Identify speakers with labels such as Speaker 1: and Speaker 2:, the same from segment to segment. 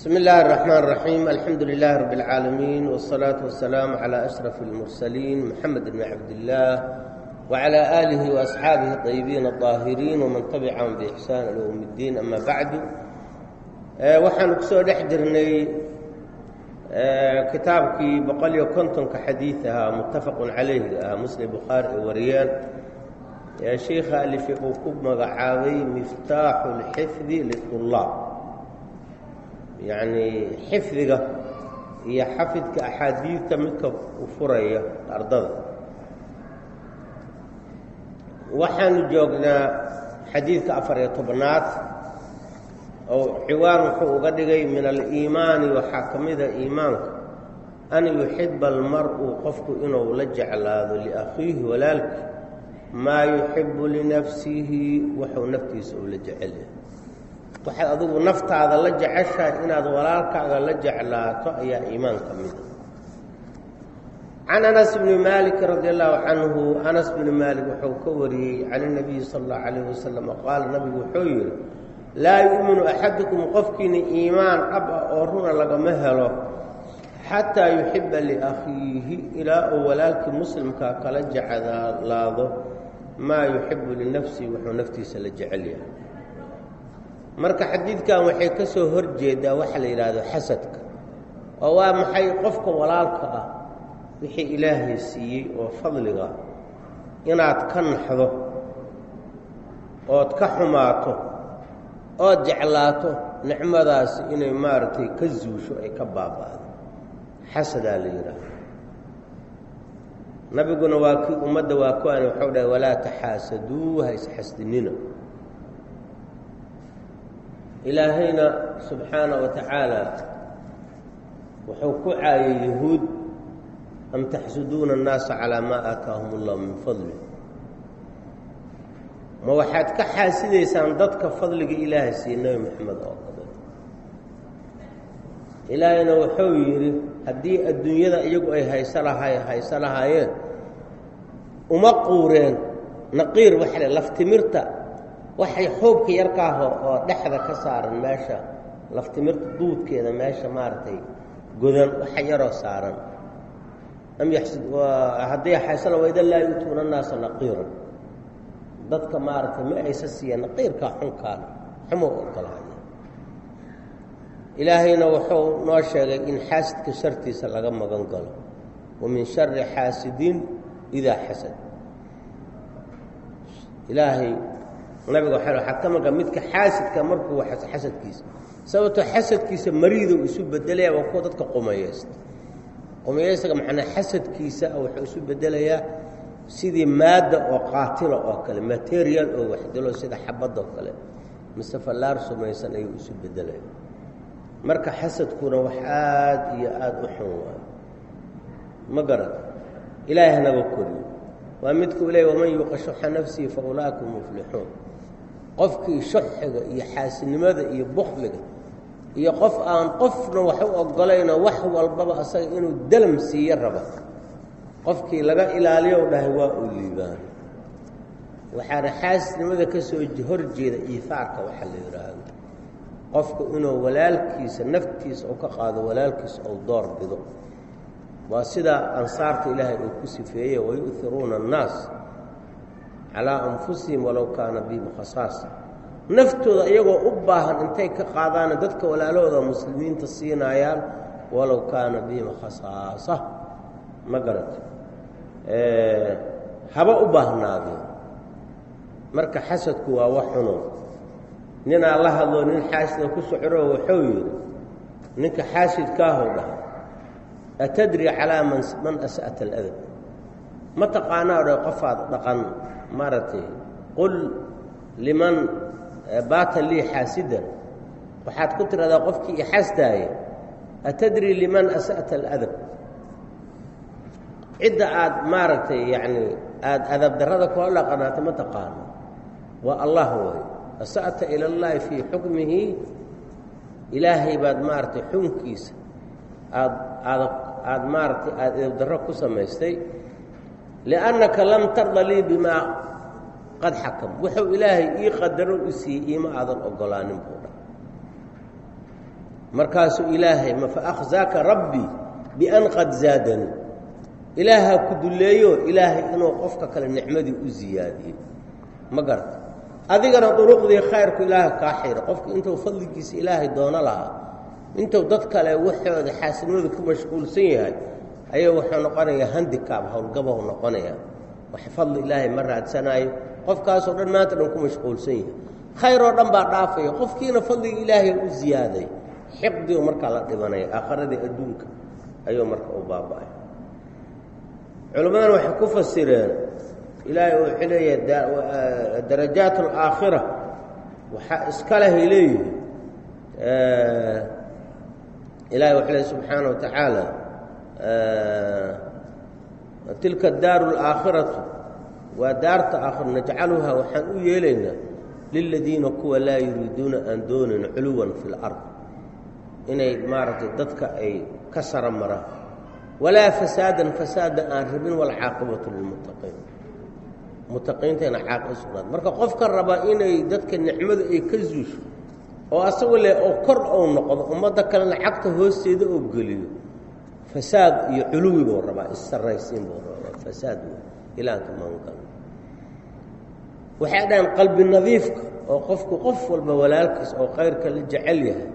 Speaker 1: بسم الله الرحمن الرحيم الحمد لله رب العالمين والصلاة والسلام على أشرف المرسلين محمد بن عبد الله وعلى آله وأصحابه الطيبين الطاهرين ومن تبعهم بإحسان إلى يوم الدين أما بعد waxaan kusoo dhex jirnay kitaabkii boqol iyo kontonka xadiid ahaa muttafaqun calayhi ah muslim bukhaari ay wariyeen sheekha alifi uu ku magacaabay miftaaxu lxifdi litulaab yacni xifdiga iyo xafidka axaadiidta midka u furaya ardada waxaanu joognaa xadiidka 14aad oo ciwaan wuxuu uga dhigay min aliimaani waxaa ka mida iimaanka an yuxiba almar'u qofku inuu la jeclaado liakhiihi walaalki maa yuxibu linafsihi wuxuu naftiisa uu la jecel yahay waxaad adigu naftaada la jeceshahay inaad walaalkaaga la jeclaato ayaa iimaan ka mida can anas bni maalik radi allahu canhu anas bni maalik wuxuu ka wariyey can اnabiyi sala اllahu calayh wasalam qaala nabigu wuxuu yidhi laa yu'minu axadukum qofkiina iimaan dhab ah oo runa lagama helo xataa yuxiba liakhiihi ilaa uu walaalkii muslimkaa kala jeclaado maa yuxibu linafsihi wuxuu naftiisa la jecel yahay marka xadiidkan waxay ka soo hor jeedaa waxa la yidhaahdo xasadka oo waa maxay qofka walaalka ah wixii ilaahay siiyey oo fadliga inaad ka naxdo ood ka xumaato ood jeclaato nicmadaasi inay maaragtay ka zuusho ay ka baaba'do xasadaa la yidhaahdo nabiguna waa kii ummadda waa ku ani waxuu dhahay walaa taxaasaduu ha isxasdinina ilaahayna subxaana wa tacaala wuxuu ku caayay yahuud am taxsuduuna annaasa calaa maa aataahum allahu min fadli ma waxaad ka xaasidaysaan dadka fadliga ilaahay siiye nebi moxamed oo kale ilaahayna wuxuu yidhi haddii adduunyada iyagu ay hayso lahaayeen uma quureen naqiir waxle laftimirta waxay xoobka yarkaaho oo dhexda ka saaran meesha laftimirta duudkeeda meesha maaragtay godan waxa yaroo saaran hadday haysana wayda laa yu'tuuna annaasa naqiiran dadka maaragtay ma aysa siiya naqiirkaa xunkaana xumo ogolaaya ilaahayna wuxuu noo sheegay in xaasidka shartiisa laga magan galo wa min shari xaasidin idaa xasad ilaahay nabiga waxaa ka maga midka xaasidka markuu xasadkiisa sababtoo xasadkiisa mariidou isu bedelaya waa kuwa dadka qumayaystaga macnaa xasadkiisa wuxuu isu bedelayaa sidii maadda oo qaatila oo kale material oo waxdilo sida xabadda oo kale mise fallaar sumaysan ayuu isu bedelaya marka xasadkuna wax aad iyo aad u xun waayo ma garan ilaahay hanaga koriyo waa midkuu leey waman yuuqa shuxa nafsihi fa ulaa'ika hum muflixuun qofkii shuxiga iyo xaasinimada iyo bukliga iyo qof aan qofna wax u ogolayno wax walbaba asaga inuu dalam siiyo raba qofkii laga ilaaliyo u dhahay waa uu liibaano waxaana xaasinimada ka soo hor jeeda iifaarka waxa la yidhaahdo qofka inuu walaalkiisa naftiisa u ka qaado walaalkiisa ou door bido waa sida ansaarta ilaahay uu ku sifeeyey wayu'iruuna annaas calaa anfusihim walow kaana bihim khasaasa naftooda iyagoo u baahan intay ka qaadaana dadka walaalahooda muslimiinta siinaayaan walow kaana bihim khasaasa ma garata haba u baahnaadeen marka xasadku waa wax xuno ninaa la hadloo nin xaasida ku socro wuxuu yidhi ninka xaasidkaahu dhaha atadri calaa man as'ata aladab ma taqaanaa dha qofaad dhaqan maaragtay qul liman baata lii xaasidan waxaad ku tiradaa qofkii ixaastaaye atadri liman asa'ta aladab cidda aad maaragtay yacni aada adab darrada kula dhaqanaato ma taqaano waa allah way asa'ta ila llaahi fii xukmihi ilaahay baad maaragtay xunkiisa aad maaragtay aada edab darro ku samaystay liannaka lam tarda lii bimaa qad xakam wuxuu ilaahay ii qadaro u siiyey iima aadan ogolaanin buu dha markaasuu ilaahay ma fa akhzaaka rabbii bian qad zaadanii ilaahaa ku dulleeyo ilaahay inuu qofka kale nicmadii u ziyaadiyey ma garta adigana duruqdii khayrku ilaahay kaa xiro qofku intuu fadligiisa ilaahay doono lahaa intuu dad kale waxooda xaasinimada ku mashquulsan yahay ayaa wuxuu noqonayaa handikaab howlgabahu noqonayaa wax fadli ilaahay ma raadsanaayo qofkaasoo dhan maanta dhan ku mashquulsan yahay khayr oo dhan baa dhaafaya qofkiina fadliga ilaahay u ziyaaday xiqdiu markaa la dhibanaya aakhiradii adduunka ayuu marka u baaba'ay culimmadana waxay ku fasireen ilaahay wuxuu leeyahay darajaat alaakhira waxaa iska lehay leeyihi ilaahay wuxuu leeyahy subxaana wa tacaala tilka daaru alaakhiratu waa daarta aakhira najcaluhaa waxaan u yeelaynaa liladiina kuwa laa yuriiduuna aan doonayn culuwan fi lard inay maaragtay dadka ay ka sara maraan walaa fasaadan fasaada aan rabin walcaaqibatu lilmuttaqiin muttaqiintayna caaqib u sugnaad marka qofka raba inay dadka nicmadu ay ka zuusho oo asagu leh oo kor ou noqdo ummadda kalena cagta hoosteeda oo geliyo fasaad iyo culuwi buu rabaa issarraysiin buu rabaa fasaad ilaanka maankan waxay dhahaan qalbi nadiifka oo qofku qof walba walaalkiis oo khayrka la jecel yahay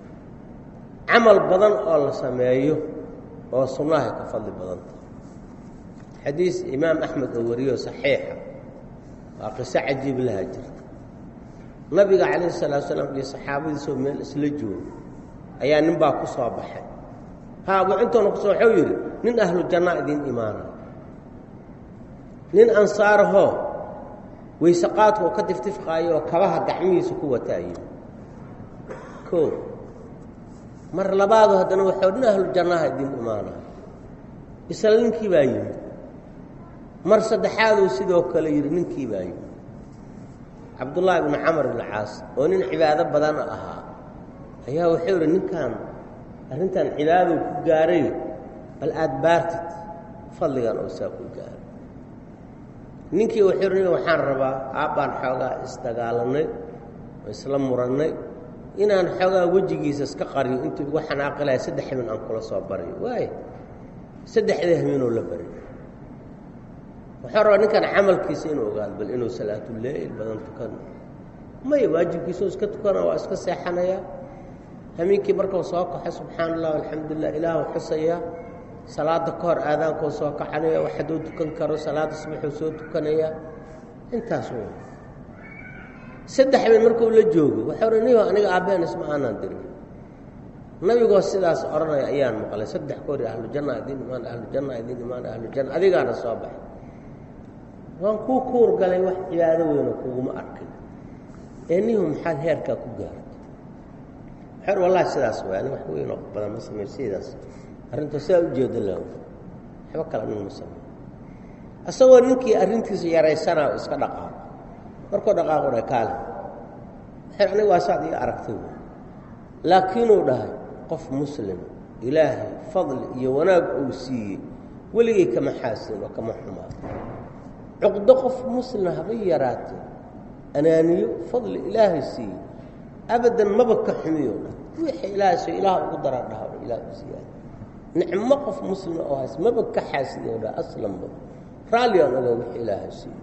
Speaker 1: camal badan oo la sameeyo oo sunnahay ka fadli badanta xadiis imaam axmed oo wariyo saxiixa waa qiso cajiib laha jirta nabiga calayhi salaatu salaam iyo saxaabadiisoo meel isla joogo ayaa nin baa ku soo baxay intoona ku soo waxuu yidhi nin ahlu jannaa idiin imaana nin ansaarahoo weyse qaadka oo ka tiftifqaayo oo kabaha gacmihiisa ku wataaye koo mar labaadu haddana waxuu nin ahlu jannaha idiin imaanaa isla ninkii baa yimid mar saddexaaduu sidoo kale yidhi ninkii baa yimid cabdullaahi ibnu camar ibnu caas oo nin cibaado badan ahaa ayaa wuxuu yidhi ninkan arrintan cibaadou ku gaaray bal aad baartid fadligan oo saa ku gaaray ninkii wuxuu yidhi waxaan rabaa aabbaan xoogaa isdagaalanay oo isla murannay inaan xoogaa wejigiisa iska qariyo intuu igu xanaaqilaya 3 habeen aan kula soo baryo waay 3 habeenoo la baryo wuxuu rabaa ninkan camalkiisa inuu ogaado bal inuu salaatuleyl badan tukano may waajibkiisa iska tukana waa iska seexanaya habeenkii markuu soo kaxo subxaana allah alxamdulilah ilaahu xusaya salaada ka hor aadaankuu soo kaxanaya wax hadduu tukan karo salaada subaxuu soo tukanaya intaas wey 3 habeen markuu la joogo wuxuu ri niyo aniga aabbeen isma aanan dirin nabigoo sidaas oranaya ayaan maqlay 3 koor ahlu janna idin imaan ahlu janna idin imaan ahlu janna adigaana soo baxay waan ku kuur galay wax ciyaado weyn oo kuuma arkin niyo maxaa heerka ku gaartay xer wallahi sidaas weyn wax weyn oo badan ma sameeysidaas arrinta saa u jeedalaa waxba kala min muslim asagoo ninkii arrintiisa yareysana iska dhaqaa markuu dhaqaaqo kaale xer aniga waa saad ii aragtay laakiin uu dhahay qof muslim ilaahay fadli iyo wanaag uu siiyey weligii kama xaasin oo kama xumaa cuqdo qof muslim haba yaraatay anaaniyo fadli ilaahay siiyey abadan maba ka xumiyo wixii ilaahay soo ilaah ugu dara dhaho ilaahay siiyay nicmo qof muslim oo hays maba ka xaasin oo dhaa aslan ba raali aan ogaa wixii ilaahay siiyey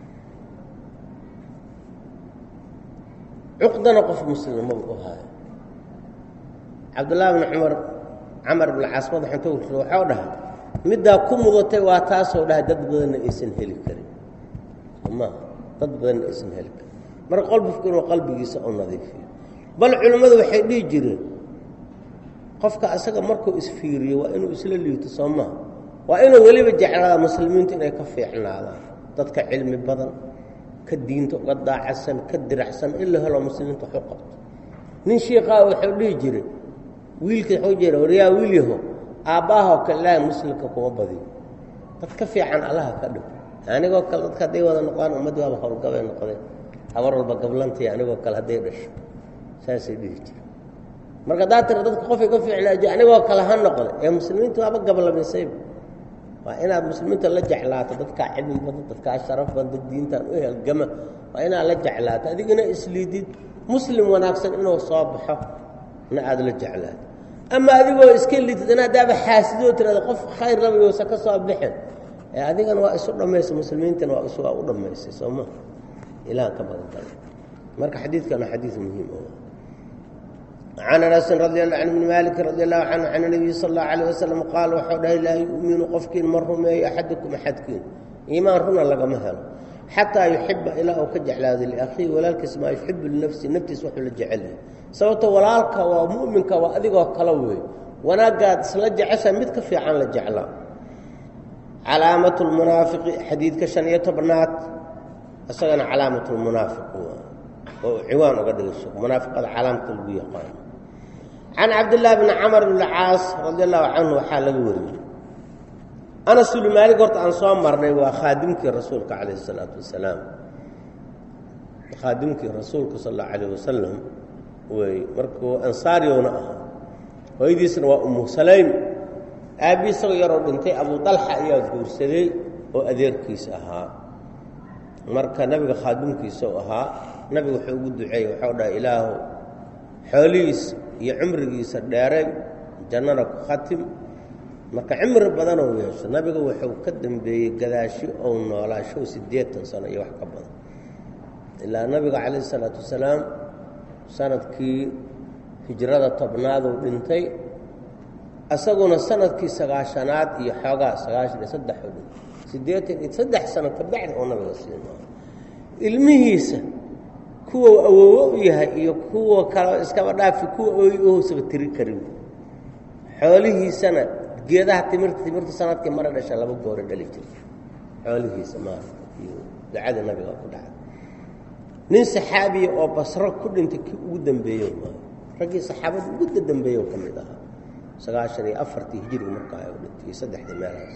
Speaker 1: cuqdana qof muslim maba u hayo cabdullaahi ibn camar ibn caas madax intuu wuxuu dhahay middaa ku mudatay waa taasoo dhahay dad badanna aysan heli karin ama dad badanna aysan heli karin marka qofku inuu qalbigiisa u nadiifiyo bal culimmadu waxay dhihi jireen qofka asaga markuu isfiiriyo waa inuu isla liito soomaa waa inuu weliba jeclaada muslimiintu inay ka fiicnaadaan dadka cilmi badan ka diinta uga daacasan ka diracsan in la helo muslimiinta wax u qabto nin shiiqaa wuxuu dhihi jiray wiilka wuxuu jira wariyaa wiil yaho aabbaha kale ilaahay muslimka kuma badiyo dad ka fiican allaha ka dhig anigoo kale dadka hadday wada noqdaan ummadda waaba howlgabay noqdeen habar walba gablantay anigoo kale hadday dhasho saasay dhihi jira marka daatira dadka qofay ka fiicnaaji anigoo kale ha noqday ee muslimiintu waaba gablamisayb waa inaad muslimiinta la jeclaato dadkaa cilmi badan dadkaa sharaf badan dad diintan u helgama waa inaad la jeclaato adigina isliidid muslim wanaagsan inuu soo baxo na aad la jeclaad ama adigoo iska lidid inaad daaba xaasidoo tirada qof khayr laba yoosa ka soo bixin adigana waa isu dhammaysay muslimiintana waa isu u dhammaysay sooma ilaah ka badan tahay marka xadiidkana xadiid muhiim ah عن أنس رضي الله عنه بن مالك رضي الله عنه عن النبي صلى الله عليه وسلم قال وحده لا يؤمن قفكين مرهم أحدكم أحدكين إيمان رنا لقى مهل حتى يحب إلى أو كجعل هذه لأخيه ولكن ما يحب لنفسه نفسه سوحه لجعله سوته ولالك ومؤمنك وأذيك وكلوه وانا قاد سلجع عشان متكفي عن لجعله علامة المنافق حديث كشنية بنات أصلا علامة المنافق وعوان وقدر السوق منافق هذا علامة البيع قائم عن عبد الله بن عمرو بن العاص رضي الله عنه حال الوري أنا سلم مالك قلت عن صوم مرني وخادمك رسولك عليه الصلاة والسلام خادمك رسولك صلى الله عليه وسلم ومركو أنصاري ونأها ويديسن وأم سليم أبي صغير بنتي أبو طلحة يذكر سلي وأدير كيسها مركا نبي خادمك سوها نبي وحوق الدعاء وحوضها إله حوليس يعمرقيس الداري جنرك ختم marka cimri badan oo yeesho nabiga wuxuu ka dambeeyay gadaashi oo noolaasho 8 sano iyo wax ka badan ilaa nabiga kaleey salaatu wasalaam sanadkii hijrada tobnaad uu dhintay asaguna sanadkii 9aad iyo xoogaa 93 sano ka bacdi oo nabiga siinaa ilmihiisa kuwa awoowo u yahay iyo kuwa kale iska dhaafi kuwa oo soo tiri karin xoolihiisana geedaha timirta sanadkii mar dhashay laba goor dhali jiray xoolihiisa ma iyo ducada nabiga ku dhacay nin saxaabi oo basro ku dhintay ki ugu dambeeyay ragii saxaabada ugu dambeeyay kamid ah 94 hijriga markaa ay dhintay saddexda meelahaas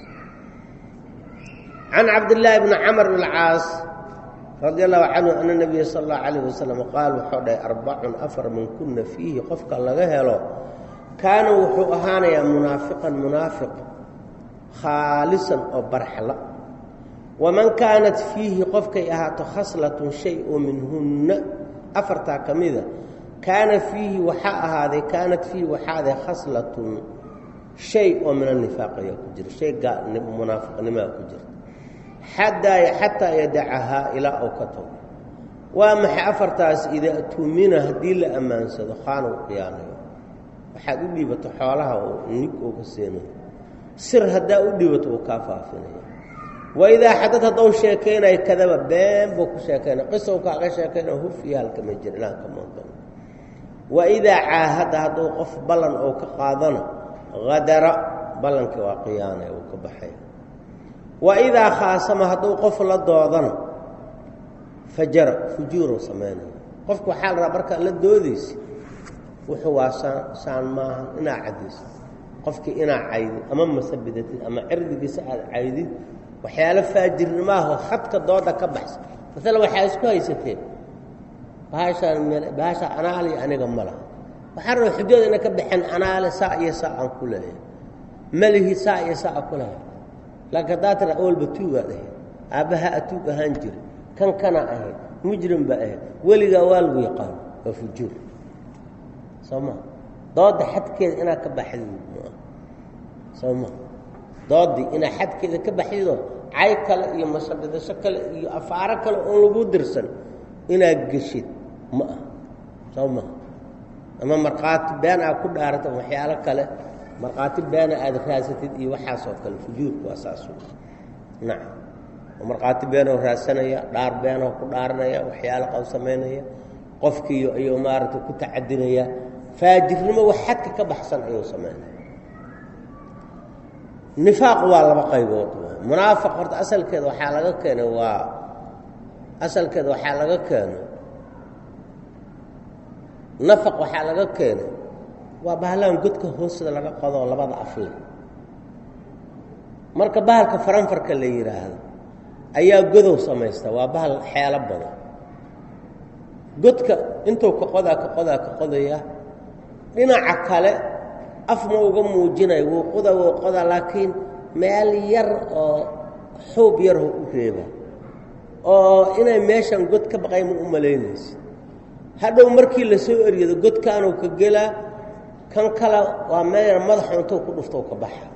Speaker 1: عن عبد الله بن عمرو بن العاص رضي الله عنه أن النبي صلى الله عليه وسلم قال وحده 4 أفر من كنا فيه قفك لغا هلو كان وحو أهانا يا منافق خالصا أو برحلا ومن كانت فيه قفك إهات خصلة شيء منهن أفرتا كمذا كان فيه كانت فيه وحاء خصلة شيء من النفاق يكجر شيء منافق نما يكجر حتى يدعها إلى أوكته ومح أفرتاس إذا أتمنى هدي لأمان صدخان وقيانه waxaad u dhiibato xoolaha oo nig uga seenay sir hadaa u dhiibato oo ka faafinayo wayda hadat daw sheekeenay kadaba been buu ku sheekeenay qiso ka sheekeenay huf iyo halka ma jirnaa ka muuqdan wayda aahada haduu qof balan oo ka qaadana qadara balanka waa qiyaanay oo ka baxay wayda khaasama haduu qof la doodana fujuru sameeyay qofku xal marka la doodaysi wuxuu saan maaha inaa cadiis qofkii inaa caydin ama masabidati ama cirdigiisa aad caydin waxyaalo faajirnimaaho khadka dooda ka baxsan مثلا waxay isku haysateen baasha anaali aniga malaha waxaan roo xujada inay ka bixin anaali saa iyo saa aan ku leeyahay malihi saa iyo saa ku leeyahay laakiin daatana awal batuuga dhahay aabaha atuuga ahaan jir kan kana ahay mujrim ba ahay waliga waalgu yaqaan waa fujur سما ضاد حد كده أنا كبحيد سما ضادي أنا حد كده كبحيده عيكل يمسدد شكل يفارق الأولو درسن أنا جشيد ما سما أما مرقات بين أكون عارته وحيالك كله مرقات بين أدراسة وحاسة الفجور وأساسه نعم ومرقات بين وراسنا يا دار بين وكدارنا يا وحيالك أو سمينا يا قفكي أيوة مارته كتعدنا يا فاجرنما وحدك كبحسن أيو سمان نفاق والله بقيبوت منافق قرت أسل كذا وحالك كان أسل كذا وحالك كان نفق وحالك كان وبهلان قدك هوس لك قضاء ولا بعض أفل مركب بهلك فرنفرك اللي يرى هذا أيها قدو سميستا وبهل حيال بضا قدك انتو كقضا dhinaca kale afma uga muujinay wuu qoda laakiin meel yar oo xoob yar u reeba oo inay meeshan god ka baqay ma u maleynayso hadhow markii la soo eriyado godkaanu ka gela kan kale waa meel madaxa intuu ku dhufto ka baxa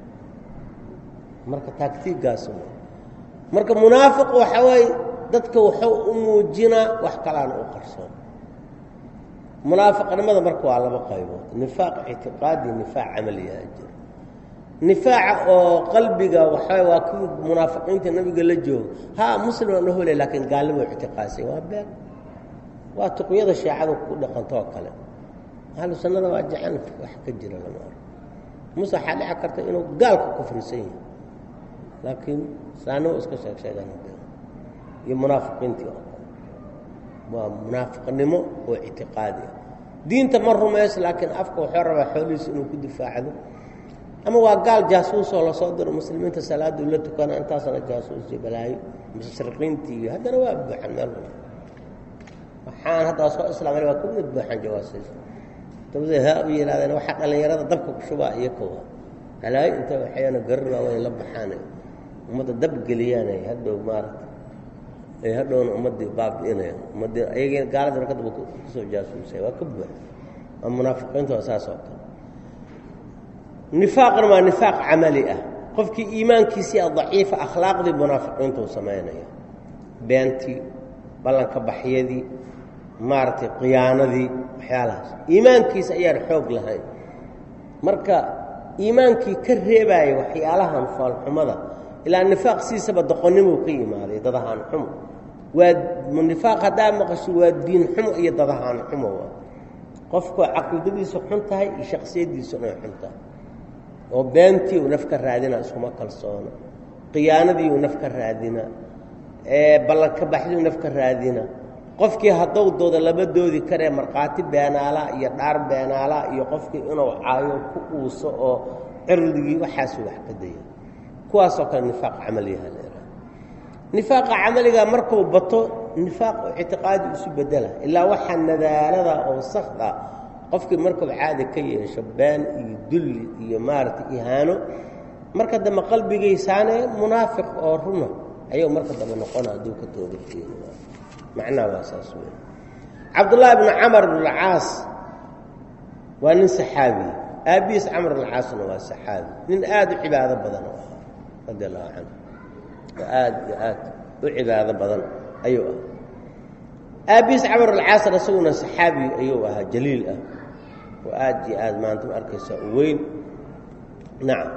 Speaker 1: marka taagtigaas marka munaafiq waxa way dadka wuxuu u muujinaa wax kalaana u qarsoon munaafiqnimada marka waa laba qaybood nifaaq i'tiqaadi nifaaq amali jira nifaaca oo qalbiga waxa waa ku munaafiqiinta nabiga la joogo ha muslim oo hole laakiin gaalimo i'tiqaasi waa been waa tuqyada shaacada ku dhaqanto kale hal sanada waa jacayl wax ka jira lama musa xal akarta inuu gaalka kufrisan yahay laakiin saano iska sheegan iyo munaafiqiintii waa munaafiqnimo oo i'tiqaadi diinta mar rumeys laakiin afka wuxuu rabaa xoolihiisa inuu ku difaacdo ama waa gaal jaasuus oo la soo diro muslimiinta salaadu la tukana intaasna jaasuus balaayo mushriqiintii hadana waa buuxan meel waxaan hadda soo islaamay waa ku mid buuxan jawaasiis tawdaha u yiraahdan waxa dhalinyarada dabka ku shubaa iyo koowa balaayo inta waxayna garba way la baxaan umada dab galiyaan hadda maarta ay hadhoon ummadii baabiinay ummadii ayaga gaalada ka dab ku soo jaasuusay waa ka buuxan ama munaafiqiinta asaasoo nifaaqna waa nifaaq amali ah qofkii iimaankiisa dhaciif akhlaaqdi munaafiqiinta sameeynaya beenti balanka baxyadii maartay qiyaanadii waxyaalahaas iimaankiisa ayaa xoog lahayn marka iimaankii ka reebay waxyaalahan falxumada ilaa nifaaq siisaba doqonnimo ka yimaaday dadahan xum waa nifaaq hadaa maqasho waa diin xum iyo dadahan xum qofku aqoontiisa xun tahay iyo shakhsiyadiisa xun tahay oo beentii uu nafka raadina isuma kalsoona qiyaanadii uu nafka raadina balanka baxdii nafka raadina qofkii hadduu dooda laba doodi kare marqaati beenaala iyo dhaar beenaala iyo qofkii inuu caayo ku uuso oo cirdigii waxaas wax ka dayay kuwaas oo kale nifaaq amali ah nifaaq amaliga markuu bato nifaaq i'tiqaadi isu bedela ilaa waxa nadaalada oo saxda qofkii markuu caadi ka yeesho been iyo dulli iyo maarti ihaano marka dama qalbigiisaane munaafiq oo runa ayuu marka daba noqonaa duu ka toobadkeeno macna waa saas weey Abdullah ibn Amr ibn al-Aas waa nin saxaabi aabis Amr al-Aas waa saxaabi nin aad u cibaado badan radiyallahu anhu aad u cibaado badan ayuu aabis Amr al-Aas rasuulna saxaabi ayuu ahaa jaliil ah وآد ما أنتم أركيسا وين نعم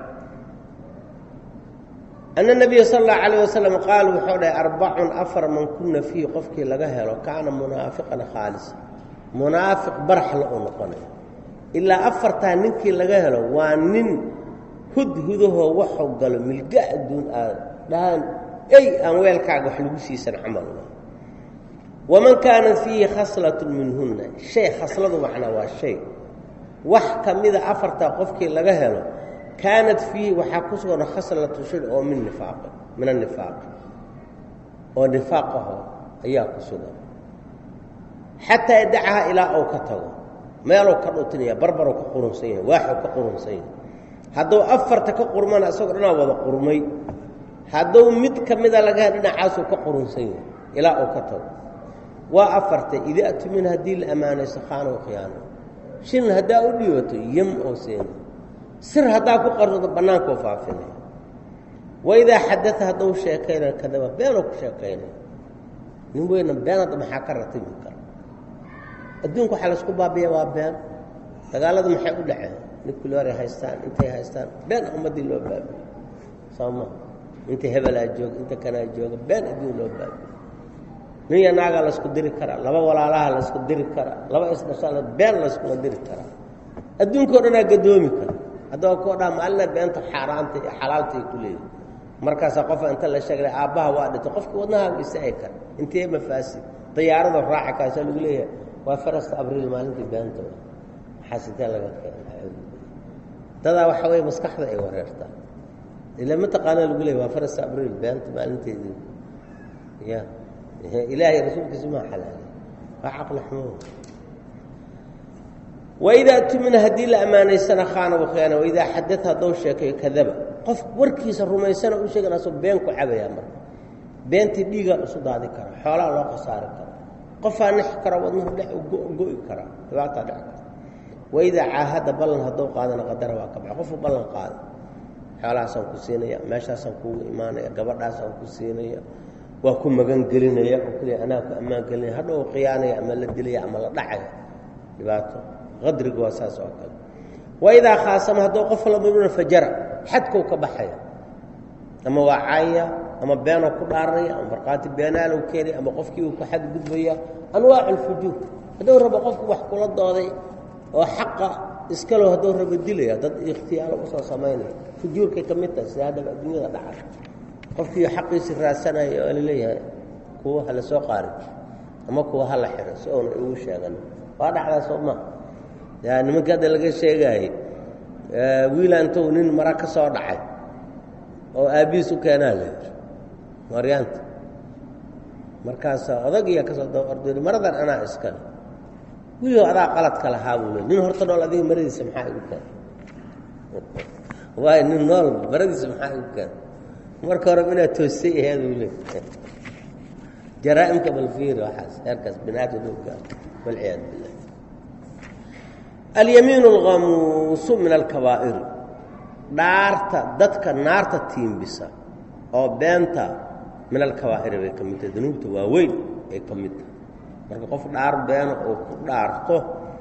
Speaker 1: أن النبي صلى الله عليه وسلم قال وحوله 4 أفر من كنا فيه قفك لقاها لو كان منافقا خالص منافق برح لأنقنا إلا أفر تانينك لقاها لو وانين هده وحو قالوا ملقاء دون دان أي أموال كعب وحلوسي سنعمل الله ومن كانت فيه خصلة منهن شيء خصلته معنا والشيء wax kamida afarta qofkii laga helo kaanad fi waxa ku sugan khaslatu shil oo min nifaaq oo nifaaqaho ayaa ku sugan hatta yadaha ila oo ka tago meelo ka dhutiniya barbaro ka qurunsan waaxo ka qurunsan haduu afarta ka qurmana asagoo dhanaa wada qurmay haduu mid kamida laga dhinacaas ka qurunsan ila oo ka tago waa afarta ida atmin hadii la amaanay saxaan oo khiyaano shin hadaa u dhiibato yam oo seen sir hadaa ku qardo banaanka faafina wayda hadatha haduu sheekayna kadaba beeno ku sheekayna nin weyn beenada maxaa ka ratib kara adduunku waxa la isku baabiya waa been dagaalada maxay u dhaceen ninkula haystaan intay haystaan been ummadii loo baabiyo sama inta hebel joog inta kana joog been adduun loo baabiyo niya naaga la isku diri kara laba walaalaha la isku diri kara laba isdhashala been la isku diri kara adduunka oo dhan gadoomi kara hadoo ko dhaa maalna beenta xaraanta iyo xalaalta ku leeyahay markaas qof inta la sheegay aabaha waa dhintay qofkii wadnaha isay kara intee mafaasid diyaarada raaxa ka soo lagu leeyahay waa farasta abriil maalintii beenta xasita laga keenay dada waxa way maskaxda ay wareerta ila ma taqaan lagu leeyahay waa farasta abriil beenta maalinteedii ya إلهي رسولك اسمها حلال وعقل حمود وإذا أتمنى هدي الأمانة سنة خانة وخيانة وإذا حدثها دوشة كذب قف وركيس الرمي سنة وشيء أنا صب بينك وعبا يا مر بين تديقى أصد هذه كرة حولا الله قصار كرة قفا نحكرة وضنه لح وقوي كرة وعطا لحكرة wayda caahada ballan hadduu qaadana qadara waa ka baxa qofku ballan qaada xoolahaasaan ku siinaya meeshaasaan kuugu imaanaya gabadhaasaan ku siinaya waa ku magan gelinaya oo kaliya anaa ku ammaan gelinaya hadhow khiyaanaya ama la dilaya ama la dhacaya dhibaato qadriga waa saas oo kale waydaa khaasama hadduu qof la muduna fajara xadkuu ka baxaya ama waa caaya ama beenoo ku dhaaranaya ama markhaati beenaalow keenaya ama qofkii uu ku xadgudbaya anwaac alfujuur hadduu rabo qofku wax kula dooday oo xaqa iskalo hadduu rabo dilaya dad ikhtiyaalo usoo samaynaya fujuurkay ka mid tahay sida haddaba adduunyada dhaca qofkii xaqiisii raadsanaya oo laleeyahay kuwa hala soo qaarin ama kuwa hala xiro si oona igu sheegan waa dhacdaa soo ma yaa nimanka hadda laga sheegayay wiilaantow nin mara ka soo dhacay oo aabbihiis u keenaa la yidhi maryaanta markaasaa odagiya ka soo daba ordooy maradan anaa iskale wiiloo adaa qaladka lahaa buu le nin horta nool adiga maradiisa maxaa igu keena waayo nin nool maradiisa maxaa igu keena marka hore inaad toosay aheed uu le jaraa'imka balfiiri waxaas heerkaas binaadam loo gaaro walciyaadu billah alyamiin alghamuusu min alkabaa'iri dhaarta dadka naarta tiimbisa oo beenta min alkabaa'iri bay ka mid tahay dunuubta waaweyn ay ka mid tahay marka qof dhaar beena uu ku dhaarto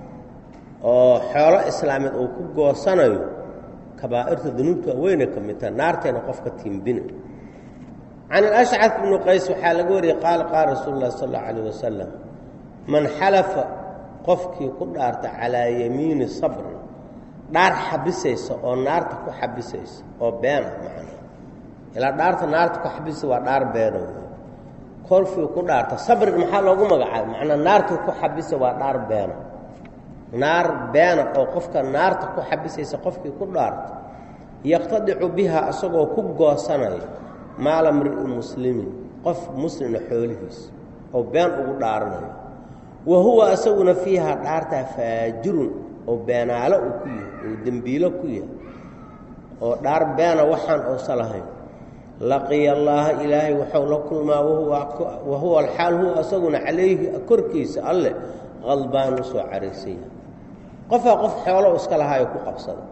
Speaker 1: oo xoolo islaameed uu ku goosanayo kabaa'irta dunuubta waaweynay ka mid tahay naarteena qofka tiimbina can alashcad bnu qays waxaa laga wariyey qaala qaala rasuulu llahi sal allau alayh wasalam man xalafa qofkii ku dhaarta calaa yamiini sabrin dhaar xabisaysa oo naarta ku xabisaysa oo beena macna ilaa dhaarta naarta ku xabisaysa waa dhaar beena wey korfii ku dhaarta sabrig maxaa loogu magacaabay macnaa naarta ku xabisa waa dhaar beena naar beena oo qofka naarta ku xabisaysa qofkii ku dhaarta yaqtadicu biha isagoo ku goosanaya maala mri'in muslimin qof muslina xoolihiisa oo been ugu dhaaranayo wa huwa isaguna fiiha dhaartaa faajirun oo beenaalo uu ku yahay oo dembiilo ku yahay oo dhaar beena waxaan uusa lahayn laqiya allaaha ilaahay waxau la kulmaa wa huwa alxaal huwa isaguna calayhi korkiisa alleh qadbaan u soo caraysanya qofaa qof xoolo iska lahaayo ku qabsada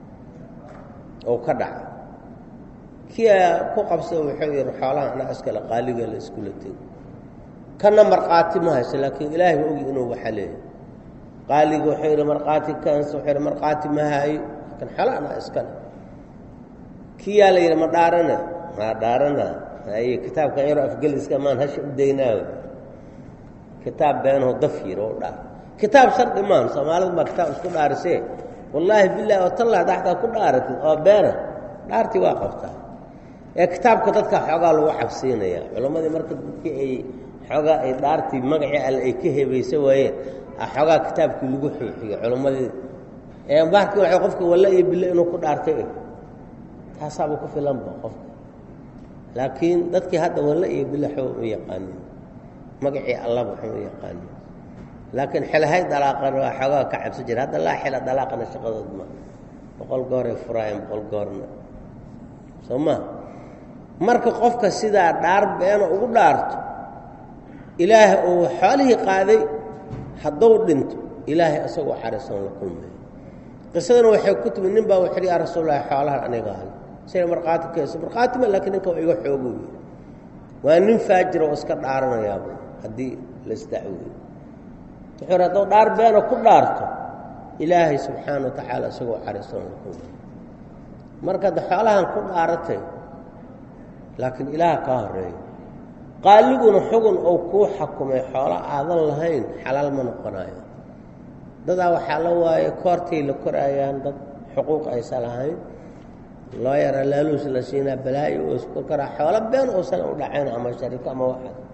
Speaker 1: oo ka dhaca kiyaa ku qabsada wuxuu yidhi xoolaha anaa iskale qaaliga la iskula tego kana markhaati ma hayso laakiin ilaahay ogi inuu waxa leeyahay qaaliga wuxuu yidhi markhaati kaansa wuxuu yidhi markhaati ma haayo laakiin xoolo anaa iskale kiyaa la yidhi ma dhaarana maa dhaarana haye kitaabkan yaro afgeliska maan hasha u daynaayo kitaab beenaho daf yir oo dhaar kitaab shardi maan soomaalidu baa kitaab isku dhaarisee wallaahi billahi oo tallah daxdaa ku dhaaratid oo beena dhaartii waa qabtaa ee kitaabka dadka xoogaa lagu cabsiinaya culammadii marka dadkii ay xoogaa ay dhaartii magacii alle ay ka hebaysa waayeen xoogaa kitaabkii lagu xuuxiyo culammadii baarkii waxay qofka walla iyo bille inuu ku dhaartay taasaaba ku filanba qofka laakiin dadkii hadda walla iyo bille xoo u yaqaanin magacii allaba xoo u yaqaanin laakiin xelahay dalaaqan waa xoogaa ka cabsi jira hadda laa xela dalaaqana shaqadood ma 100 gooray furaayeen 100 goorna soo ma marka qofka sidaa dhaar beena ugu dhaarto ilaahay uu xoolihii qaaday hadduu dhinto ilaahay asagoo xariisan la kulmay qisadana waxay ku timi nin baa wuxuu yidhi yaa rasuulullahi xoolahan aniga hal sida markhaati keesa markhaati ma laakiin ninka waa iga xoogo waa nin faajir oo iska dhaaranayaaba haddii la isdacweeyo wuxuu yidhi hadduu dhaar beena ku dhaarto ilaahay subxaana wa tacaala isagoo xariisan la kulmay marka hadda xoolahan ku dhaaratay laakiin ilaah kaa horeeyo qaaliguna xugun oo kuu xakumay xoolo aadan lahayn xalaal ma noqonayo dadaa waxaa la waaye koortay la koraayaan dad xuquuq aysan lahayn loo yara laaluus la siinaa balaayo oo isku koraa xoolo been uusan u dhacayn ama shariko ama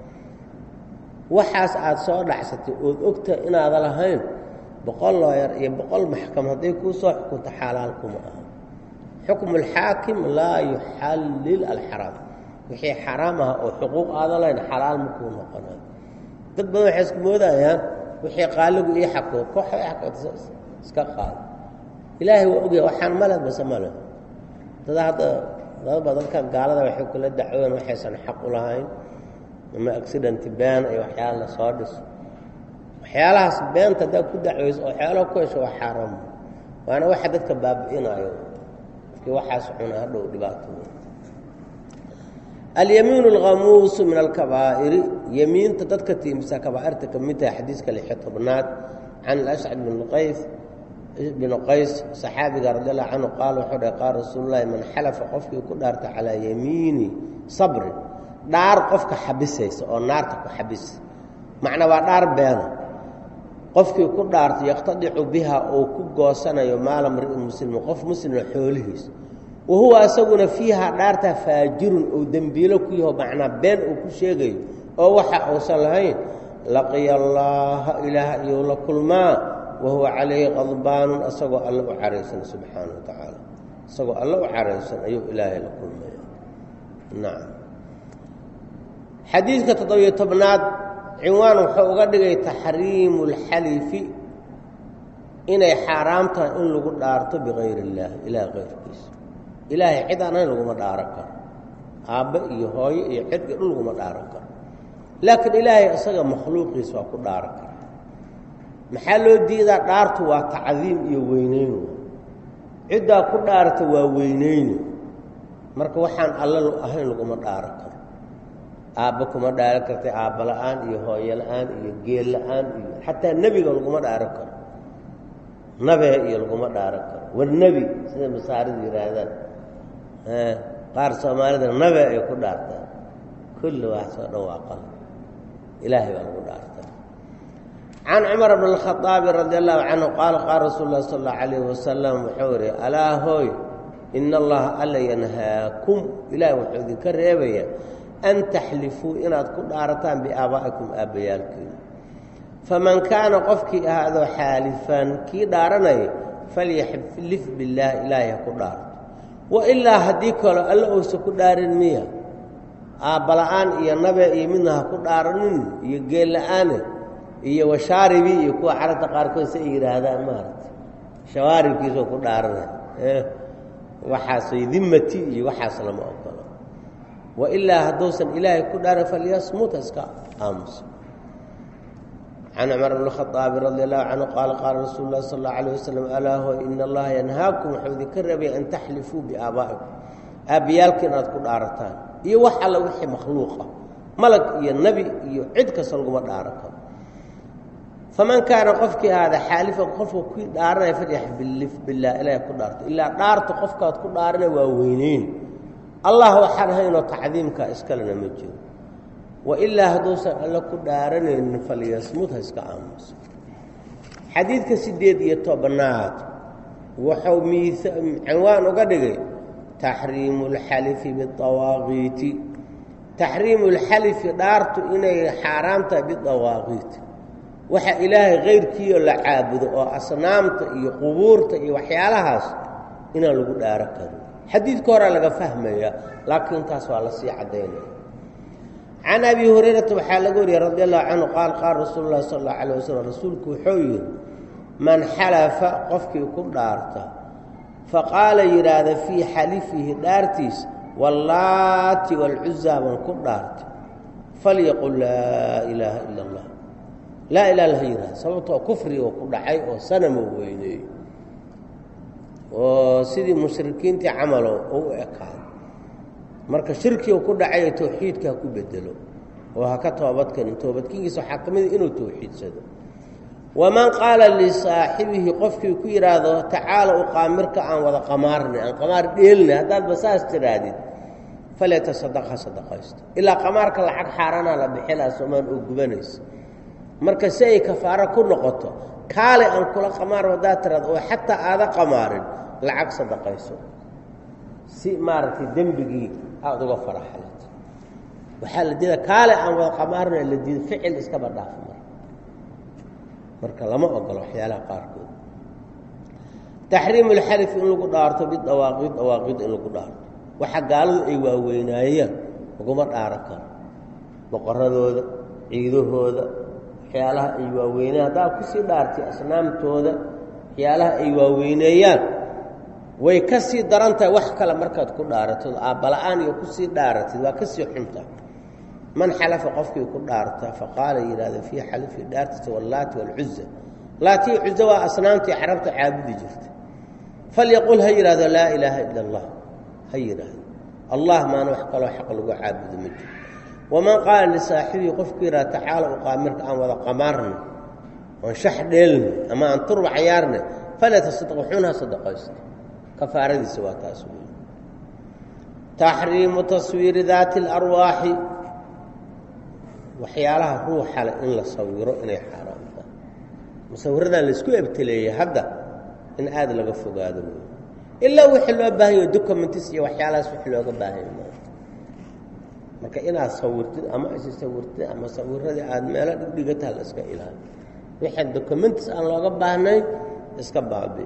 Speaker 1: waxaas aad soo dhacsatay ood ogta inaada lahayn 100 looyar iyo 100 maxkam hadday kuu soo xukunto xalaal kuma aha xukmu alxaakim laa yuxallil alxaraam wixii xaraam ah oo xuquuq aada lahayn xalaal ma kuu noqonayo dad badan waxay isku moodayaan wixii qaaligu ii xakumo koox ay xakumo iska qaado ilaahay waa ogyahay waxaan malad base male dada hadda dadkan gaalada waxay kula dacween waxaysan xaq u lahayn ama accident baan ay waxyaala la soo dhiso waxyaalahaas beenta haddaad ku dacwayso oo waxyaalaha ku hesho waa xaaraam waana waxa dadka baabi'inayo qofkii waxaas cuna hadhow dhibaato alyamiin alghamuus min alkabaa'ir yamiinta dadka tiimsa kabaa'irta ka mid tahay xadiiska 16aad can al-ash'ab bin qays saxaabiga radiyallahu anhu qaal wuxuu dhahay qaal rasuulullaahi man xalafa qofkii ku dhaarta calaa yamiini sabri dhaar qofka xabisaysa oo naarta ku xabis macna waa dhaar beena qofkii ku dhaarta yaqtadicu biha oo ku goosanayo maala mar'in muslim qof muslim xoolihiis wahuwa asaguna fiiha dhaarta faajirun oo dambiilo ku yaho macna been oo ku sheegayo oo waxa uusan lahayn laqiya allah ilaaha iyo la kulmaa wahuwa calayhi qadbaan asagoo alla u caraysan subxaanahu wa tacaala asagoo alla u caraysan ayuu ilaahay la kulmaya nacam xadiidka 17aad cinwaan wuxuu uga dhigay taxriimu اlxalifi inay xaaraam tahay in lagu dhaarto bikayr اllaah ilaah kayrkiisa ilaahay cid aan ahayn laguma dhaaran karo aabbe iyo hooyo iyo cid iyo dhul laguma dhaaran karo laakiin ilaahay isaga makhluuqiisa waa ku dhaaran kara maxaa loo diidaa dhaartu waa tacdiim iyo weyneyn ciddaa ku dhaarta waa weyneyni marka waxaan alla ahayn laguma dhaaran karo aabba kuma dhaaran kartay aabba la'aan iyo hooyo la'aan iyo geel la'aan iyo xataa nebiga laguma dhaaran karo nabee iyo laguma dhaaran karo war nebi sida masaaridu yidhaahdaan qaar soomaalida nabe ay ku dhaartaan kulli waxsoo dhan waa qal ilaahay baa lagu dhaartaa can cumar bn اlkhaطaabi radi allahu canhu qaala qaala rasuul lah sal اllahu alayh wasalam wuxuu ihi alaa hooy ina allaha alla yanhaakum ilaah wuxuu idinka reebaya an taxlifuu inaad ku dhaarataan biaabaa'ikum aabbayaalkiina faman kaana qofkii ahaadoo xaalifan kii dhaaranaya falyaxlif biاllaah ilaahay ha ku dhaarto wailaa haddii kalo alla uusa ku dhaarin miya aabbala'aan iyo nabe iyo midna ha ku dhaaranin iyo geella'aane iyo washaaribi iyo kuwa carabta qaarkood si ay yidhaahdaan maaragta shawaaribkiisoo ku dhaaranay waxaasay dimmati iyo waxaas lama ogolo wailaa hadduusan ilaahay ku dhaarin falyasmuta iska aamusa can cumar bn اlkhaطaabi radi allahu canhu qaala qaala rasuulu lah sal اllahu alayh wasalam alaa ho ina allaha yanhaakum wuxuu idinka rabaya an taxlifuu biaabaa'ikum aabbiyaalka inaad ku dhaarataan iyo wax alla wixii makhluuqa malag iyo nebi iyo cid kasta laguma dhaaran karo faman kaana qofkii ahaada xaalifan qofka ku dhaaranaya falyaxlif billaah ilaahay ku dhaarto ilaa dhaarta qofkaad ku dhaaranay waa weyneyn allah waxaan haynoo tacdiimka iskalena ma jiro wailaa hadduusan alla ku dhaaranaynin falyasmud ha iska aamuso xadiidka 18aad wuxuu cinwaan uga dhigay taxriimu اlxalifi biawaaqiiti taxriimu اlxalifi dhaartu inay xaaraam tahay bidawaaqiit waxa ilaahay kayrkiioo la caabudo oo asnaamta iyo qubuurta iyo waxyaalahaas inaan lagu dhaaran karin xadiidka horaa laga fahmaya laakiin taas waa la sii caddaynaya can abi hurayrata waxaa laga wariyey radi allahu canhu qaal qaala rasuulu lahi sal allahu alayh wasalam rasuulku wuxuu yidhi man xalafa qofkii ku dhaarta faqaala yidhaahda fii xalifihi dhaartiisa wallaati waalcuzaa baan ku dhaartay falyaqul laa ilaaha ila allah laa ilaha illa ha yidhahda sababtoo kufriga ku dhacay oo sanamo weyneeyo oo sidii mushrikiintii camalo u ekaado marka shirkiga ku dhacay tawxiidka ha ku bedelo oo ha ka toobadkenin toobadkigiisa waxaa ka mida inuu tawxiidsado waman qaala lisaaxibihi qofkii ku yidhaahdo tacaala u qaamirka aan wada qamaarnay aan qamaar dheelnay haddaadba saas tidhaahdid falyatasadaq ha sadaqaysto ilaa qamaarka lacag xaaraanaa la bixilaa soomaan oo gubanaysa marka si ay kafaaro ku noqoto kaale aan kula qamaar haddaad tiraado oo xataa aada qamaarin lacag sadaqayso si maaragtay dembigii aada uga faraxalato waxaa la diida kaale aan wada qamaarna la diida ficil iskaba dhaaf marka lama ogolo waxyaalaha qaarkood taxriimu اlxalif in lagu dhaarto bidawaaqiid dawaaqiid in lagu dhaarto waxa gaaladu ay waaweynaayeen laguma dhaaran karo boqoradooda ciidahooda waxyaalaha ay waaweynayaan haddaa kusii dhaartay asnaamtooda waxyaalaha ay waaweyneeyaan way ka sii daran tahay wax kale markaad ku dhaaratid aabbala-aan iyo kusii dhaaratid waa ka sii xunta man xalafa qofkii ku dhaarta faqaala yidhahda fii xalifi dhaartiisa wallaati walcuza laatii cuza waa asnaamtii carabta caabudi jirta falyaqul ha yidhahdo laa ilaaha ila allah ha yidhaahdo allah maana wax kaloo xaq lagu caabudo ma jiro waman qaala lisaaxibihi qofkii yidhahda tacaala uqaamirka aan wada qamaarna oon shax dheelna ama aan turba cayaarna falatasadaq wuxuuna sadaqaysto kafaaradiisa waa taas wey taxriimu taswiiri daati اlarwaaxi waxyaalaha ruuxa leh in la sawiro inay xaaraam tahay musawiradan laisku ebteleeyey hadda in aada laga fogaado wey ilaa wixii loo baahanyo documentis iyo waxyaalahaas wix looga baahanyo marka inaad sawirtid ama isi sawirtid ama sawiradii aada meelo dhigdhigataa la iska ilaaliyo wixii documentis aan looga baahnayn iska baabi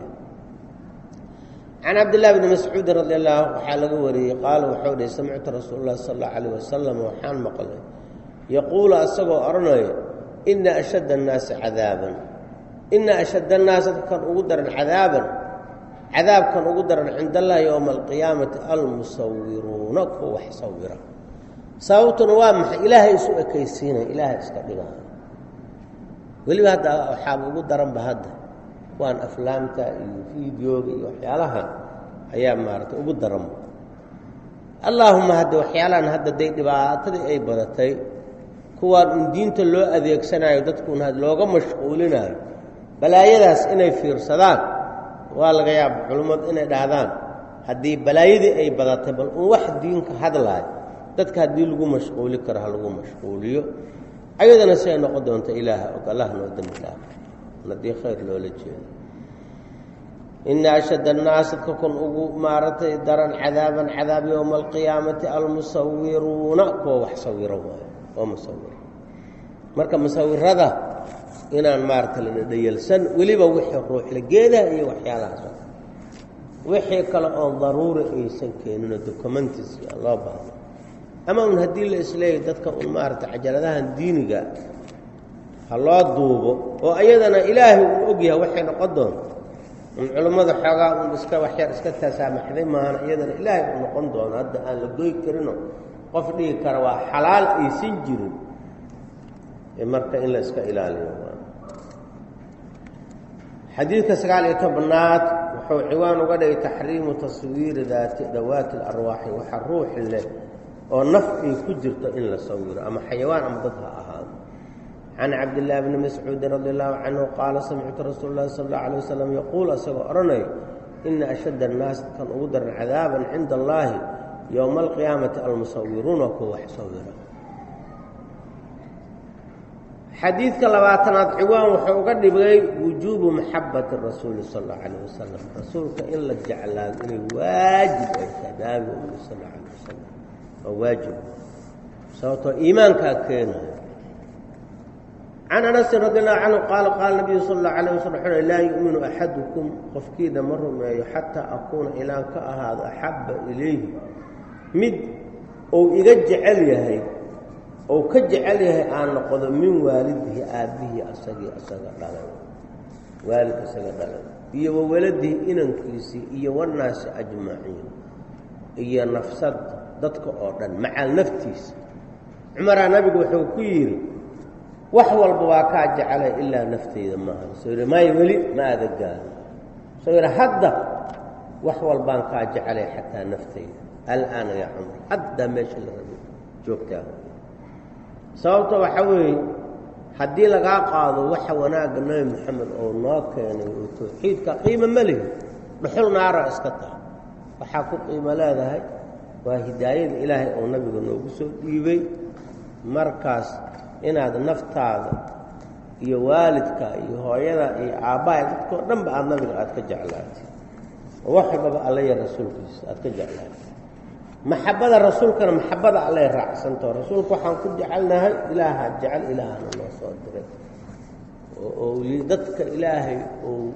Speaker 1: can cabdillahi bni mascuudi radi allahu waxaa laga wariyey qaala wuxuu dhihi samictu rasuul اllahi sal allau alayh wasalam waxaan maqlay yaquulu asagoo odhanaya ina ashadda annaasi cadaaban ina ashadda annaas dadkan ugu daran cadaaban cadaabkan ugu daran cinda allahi yowma alqiyaamati almusawiruuna kuwa wax sawira sababtuna waa maxay ilaahay isu ekaysiinaya ilaahay iska dhigaayo weliba hadda waxaaba ugu daranba hadda waan aflaamta iyo fideoga iyo waxyaalaha ayaa maaragtay ugu daranba allaahuma hadda waxyaalahan hadda day dhibaatadii ay badatay kuwaan un diinta loo adeegsanayo dadkuuna looga mashquulinayo balaayadaas inay fiirsadaan waa laga yaaba culummadu inay dhahdaan haddii balaayadii ay badatay bal un wax diinka hadlaayo dadka haddii lagu mashquuli karo ha lagu mashquuliyo ayadana siay noqon doonta ilaaha og allah noo dembi dhaafo haddii khayr loola jeedo ina ashadda annaas dadka kun ugu maaragtay daran cadaaban cadaab yowma alqiyaamati almusawiruuna kuwa wax sawiro waayo oo musawir marka musawirada inaan maaragta la dhayalsan weliba wixii ruuxla geedaha iyo waxyaalahaas wixii kale oon daruuri aysan keenino documentis aan loo baahno ama un haddii la isleeyahy dadka un maaragta cajaladahan diiniga ha loo duubo oo ayadana ilaahay uu ogyahay waxay noqon doonto un culummada xoogaa un iska waxyar iska tasaamaxday maahana iyadana ilaahay uu noqon doono hadda aan la goy karino qof dhigi kara waa xalaal aysan jirin marka in la iska ilaaliyo xadiidka 19 wuxuu ciwaan uga dhigay taxriimu taswiiri dawaati اlarwaaxi waxa ruux leh oo naf ay ku jirto in la sawiro ama xayawaan ama dad ha ahaado can cabdillaahi bni mascuudi radi allahu canhu qaala samictu rasuul اllahi sal اllahu alay wasalam yaquul asagoo odhanayo ina ashadda annaas kan ugu daran cadaaban cinda allaahi yowma alqiyaamati almusawiruuna kuwa wax sawira xadiidka 20aad ciwaan wuxuu uga dhigay wujuubu maxabati rasuuli sal اllahu alayh wasalam rasuulka in la jeclaado inay waajib ay tahay nabiga sal اllahu alayh wasalam waa waajib sababtoo iimaankaa keenayo can anasin radi allahu canhu qaala qaala nabiyu sal اllahu alayh wasalam wuxuu laa yu'minu axadukum qofkiina ma rumeeyo xataa akuuna ilaan ka ahaado axabba ilayhi mid uu iga jecel yahay ou ka jecel yahay aan noqdo min waalidihi aabbihii asagii asaga dhalay waalid isaga dhalay iyo wawaladihi inankiisii iyo wannaasi ajmaciin iyo nafsad dadka oo dhan macal naftiisa cumaraa nabigu wuxuu ku yidhi wax walba waa kaa jecelay ilaa naftayda maaha soo yidhi may weli ma aada gaaro soo yidhi hadda wax walbaan kaa jecelay xataa naftayda al'aana yaa cumar haddaa meesha la rabo joogtaa sababta waxa weeye haddii lagaa qaado waxa wanaagga nebi moxamed oo noo keenay oo tawxiidka qiimo ma lihi dhuxul naara iska taha waxaa ku qiimo leedahay waa hidaayada ilaahay oo nabiga noogu soo dhiibay markaas inaad naftaada iyo waalidka iyo hooyada iyo aabbaha dadkao dhanba aada nabiga aada ka jeclaatay oo wax walbaba alla iyo rasuulkiisa aada ka jeclaatay maxabada rasuulkana maxabada allay raacsantaho rasuulka waxaan ku jecelnahay ilaaha jecel ilaahana noo soo diray oo dadka ilaahay uu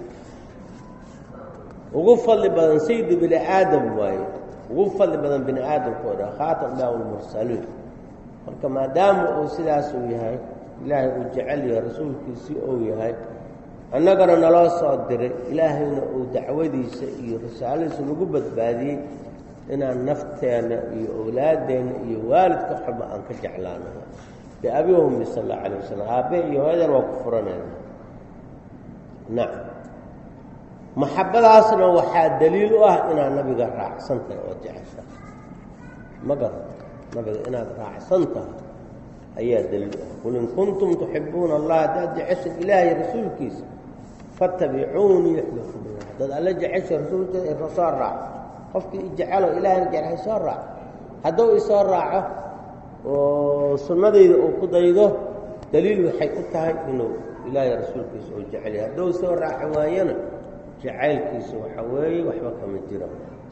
Speaker 1: ugu fadli badan saydu bini aadam waaye ugu fadli badan bini aadamkooda khaatam lahu lmursaliin marka maadaama uu sidaas uu yahay ilaahay uu jecel yahay rasuulkiisii uu yahay annagana naloo soo diray ilaahayna uu dacwadiisa iyo risaaladiisa nagu badbaadiyey inaan nafteena iyo awlaaddeena iyo waalidka waxba aan ka jeclaano biabi wa ummi sala allahu calayh wasalam aabbe iyo hooyadan waa ku furanayna nacam maxabbadaasna waxaa daliil u ah inaad nabiga raacsan tahay oo jecesha ma garata nabiga inaad raacsan tahay ayaa daliil u ah qul in kuntum tuxibuuna allah haddaad jecesha ilaahay rasuulkiisa fattabicuunii yuxbibkum allah haddaad alla jecesha rasuulkiisa soo raaco qofkii ijecelo ilaahayna jecel soo raaco hadduu isoo raaco oo sunnadayda uu ku daydo daliil waxay u tahay inuu ilaahay rasuulkiisa uu jecel yahay hadduu soo raaci waayana jacaylkiisa waxa weeye waxba kama jira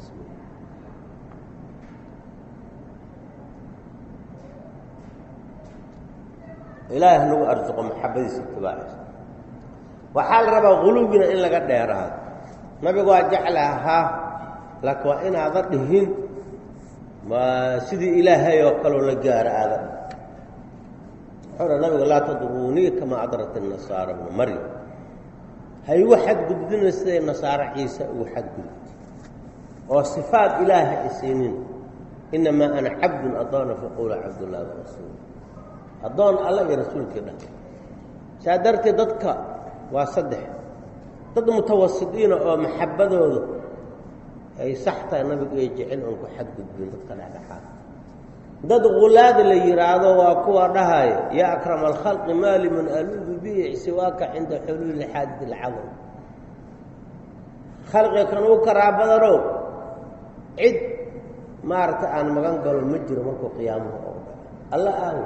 Speaker 1: ilaahay hanagu arsuqo maxabadiisa itibaaciisa waxaa la rabaa quluubina in laga dheeraado nabigu waa jecla ahaa laakiin waa inaada dhihin sidii ilaahay oo kaloo la gaaro aada wuxuuna nabigu laa tadruunii kamaa adrat الnasaara bna maryam haygu xadgudbina siday nasaaro ciise ugu xadgudbtay oo sifaad ilaaha isiinin inamaa ana cabdun adoona faquula cabdullahi warasuul addoon alla iyo rasuulkii dhah saa darteed dadka waa saddex dad mutawasidiina oo maxabbadooda ay sax tahay nabigu ay jecel oon ku xadgudbin dadka dhexdhexaad dad gulaada la yidhaahdo waa kuwa dhahaya yaa akrama alkhalqi maa liman aluudu bihi siwaaka cinda xuluuli xaadid alcadam khalqiga kan uu karaabadanow cid maaragta aan magan galo ma jiro markuu qiyaamuhu oo dhaco alla aawo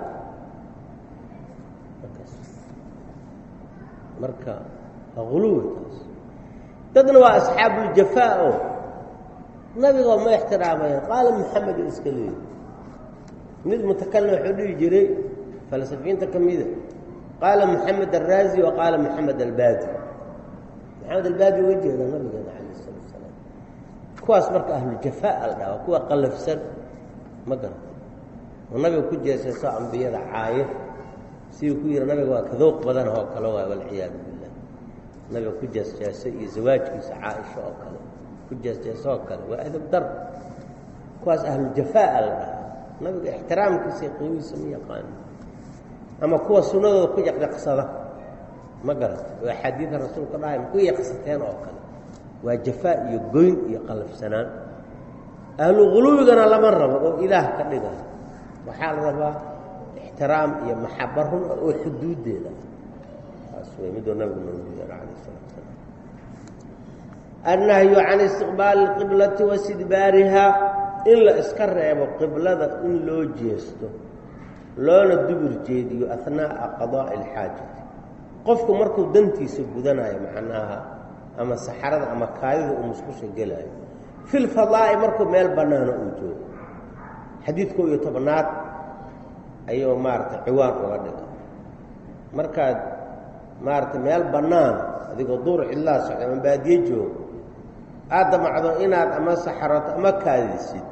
Speaker 1: marka guluwi taas dadna waa asxaabuljafaa oo nabigoo ma ixtiraamayaan qaala maxamed iska leeyi mid mutakallim wuxuu dhihi jiray falsafiinta ka mida qaala maxamed alraazi wa qaala maxamed albaadi maxamed albaadi uga jeeda nabigeena calayh isalaatu wasalaam kuwaas marka ahluljafaa la dhaha kuwa qallafsan ma garata oo nabiga ku jeesayso ambiyada caayo siduu ku yihi nabiga waa kadooq badan oo kale waay walciyaadu billah nabiga ku jeesjeesay iyo zawaajkiisa caaisha oo kale ku jeesjeesa oo kale waa adab dar kuwaas ahluljafaa la dhaha nabiga ixtiraamkiisa iyo qiimihiisa ma yaqaano ama kuwa sunnadooda ku yaqyaqsada ma garata oo axaadiida rasuulka dhahay ma ku yaqsateen oo kale waa jafaa iyo goyn iyo qalafsanaan ahlu guluwigana lama rabo oo ilaah ka dhiga waxaa la rabaa ixtiraam iyo maxaba run oo xuduuddeeda taas way midoo nabigu noogu yeeray calayh salaatu wasalaam annahyu can istiqbaali alqiblati wa istidbaariha in la iska reebo qiblada in loo jeesto loona dubur jeediyo ahnaa'a qadaa'i alxaajati qofku markuu dantiisa gudanayo macnaha ama saxarada ama kaadida uu musqusha gelaayo fi lfadaa'i markuu meel bannaana uu joogo xadiidka 11aad ayuu maaragtay ciwaan uga dhiga markaad maaragtay meel bannaan adigoo duur cidlaa socda ama baadiye joogo aad damacdo inaad ama saxarato ama kaadisid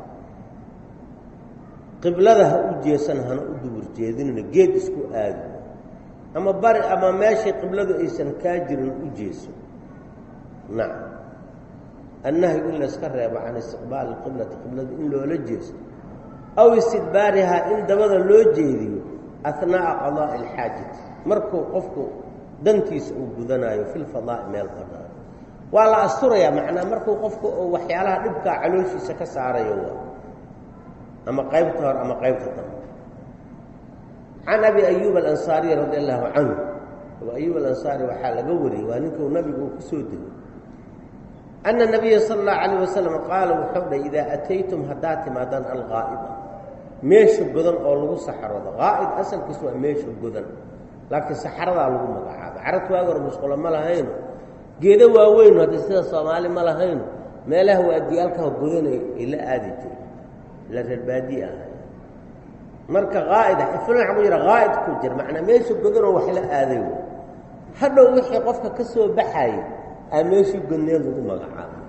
Speaker 1: qiblada ha u jeesan hana u dubur jeedinina geed isku aadi ama bari ama meeshay qibladu aysan kaa jirin u jeeso nacam annahyu in la iska reebo can istiqbaali qiblati qiblada in loola jeesto aw istidbaarihaa in dabada loo jeediyo ahnaa'a qadaa'i alxaajati markuu qofku dantiisa uu gudanaayo fi lfadaa'i meel bannaan waa la asturayaa macnaa markuu qofku oo waxyaalaha dhibkaa calooshiisa ka saarayo waa ama qaybta hor ama qaybta dambe can abi ayuub alansaariy radi allahu canhu abu ayuub alansaari waxaa laga wariyey waa ninkuu nabigu uu ku soo degay ana nabiya sala allahu calayh wasalam qaala wuxuu dhahy idaa ataytum haddaad timaadaan alqaa'ida meesha godan oo lagu saxaroodo qaa'id asalkiis waa meesha godan laakiin saxaradaa lagu magacaabo carabta waagi hore musqulo ma lahayno geedo waaweyno hadda sida soomaali ma lahayno meelaha waadiyaalkaha godanay ay la aadi jiro ila reer baadiye ahay marka qaa'id fulan waxaa ku jira qaa'id ku jira macnaa meesha godanoo wax la aaday hadhow wixii qofka ka soo baxayay aa meeshii godneed lagu magacaabo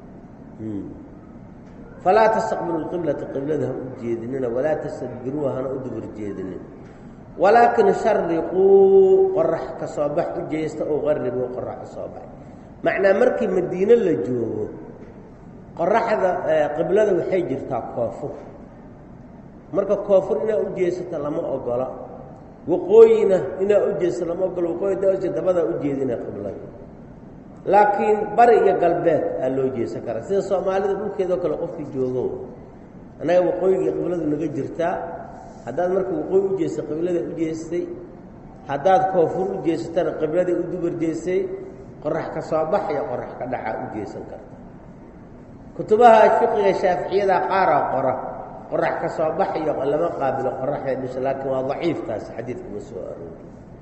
Speaker 1: falaa tastaqbilu lqiblata qiblada ha u jeedinina walaa tastadbiruuha hana u dubur jeedinin walaakin shariquu qorax ka soo bax u jeesta oo qarribuu qorax ka soo bax macnaa markii madiine la joogo qoraxda qiblada waxay jirtaa koonfur marka koonfur inaa u jeesata lama ogola waqooyina inaa u jeesata lama ogola waqooyi dabada u jeedina qiblada laakiin bari iyo galbeed aa loo jeesan karaa sida soomaalida dhulkeedoo kale qofkii joogo annaga waqooyiga qibladu naga jirtaa haddaad marka waqooyi u jeesta qiblada u jeestay haddaad koonfur u jeesatana qiblada u dubar jeestay qorax ka soo bax iyo qorax ka dhaca u jeesan karta kutubaha fiqiga shaaficiyada qaaraa qora qorax ka soo bax iyo lama qaabilo qoraxda dhisha laakiin waa daciifkaas xadiidka ma soo aroori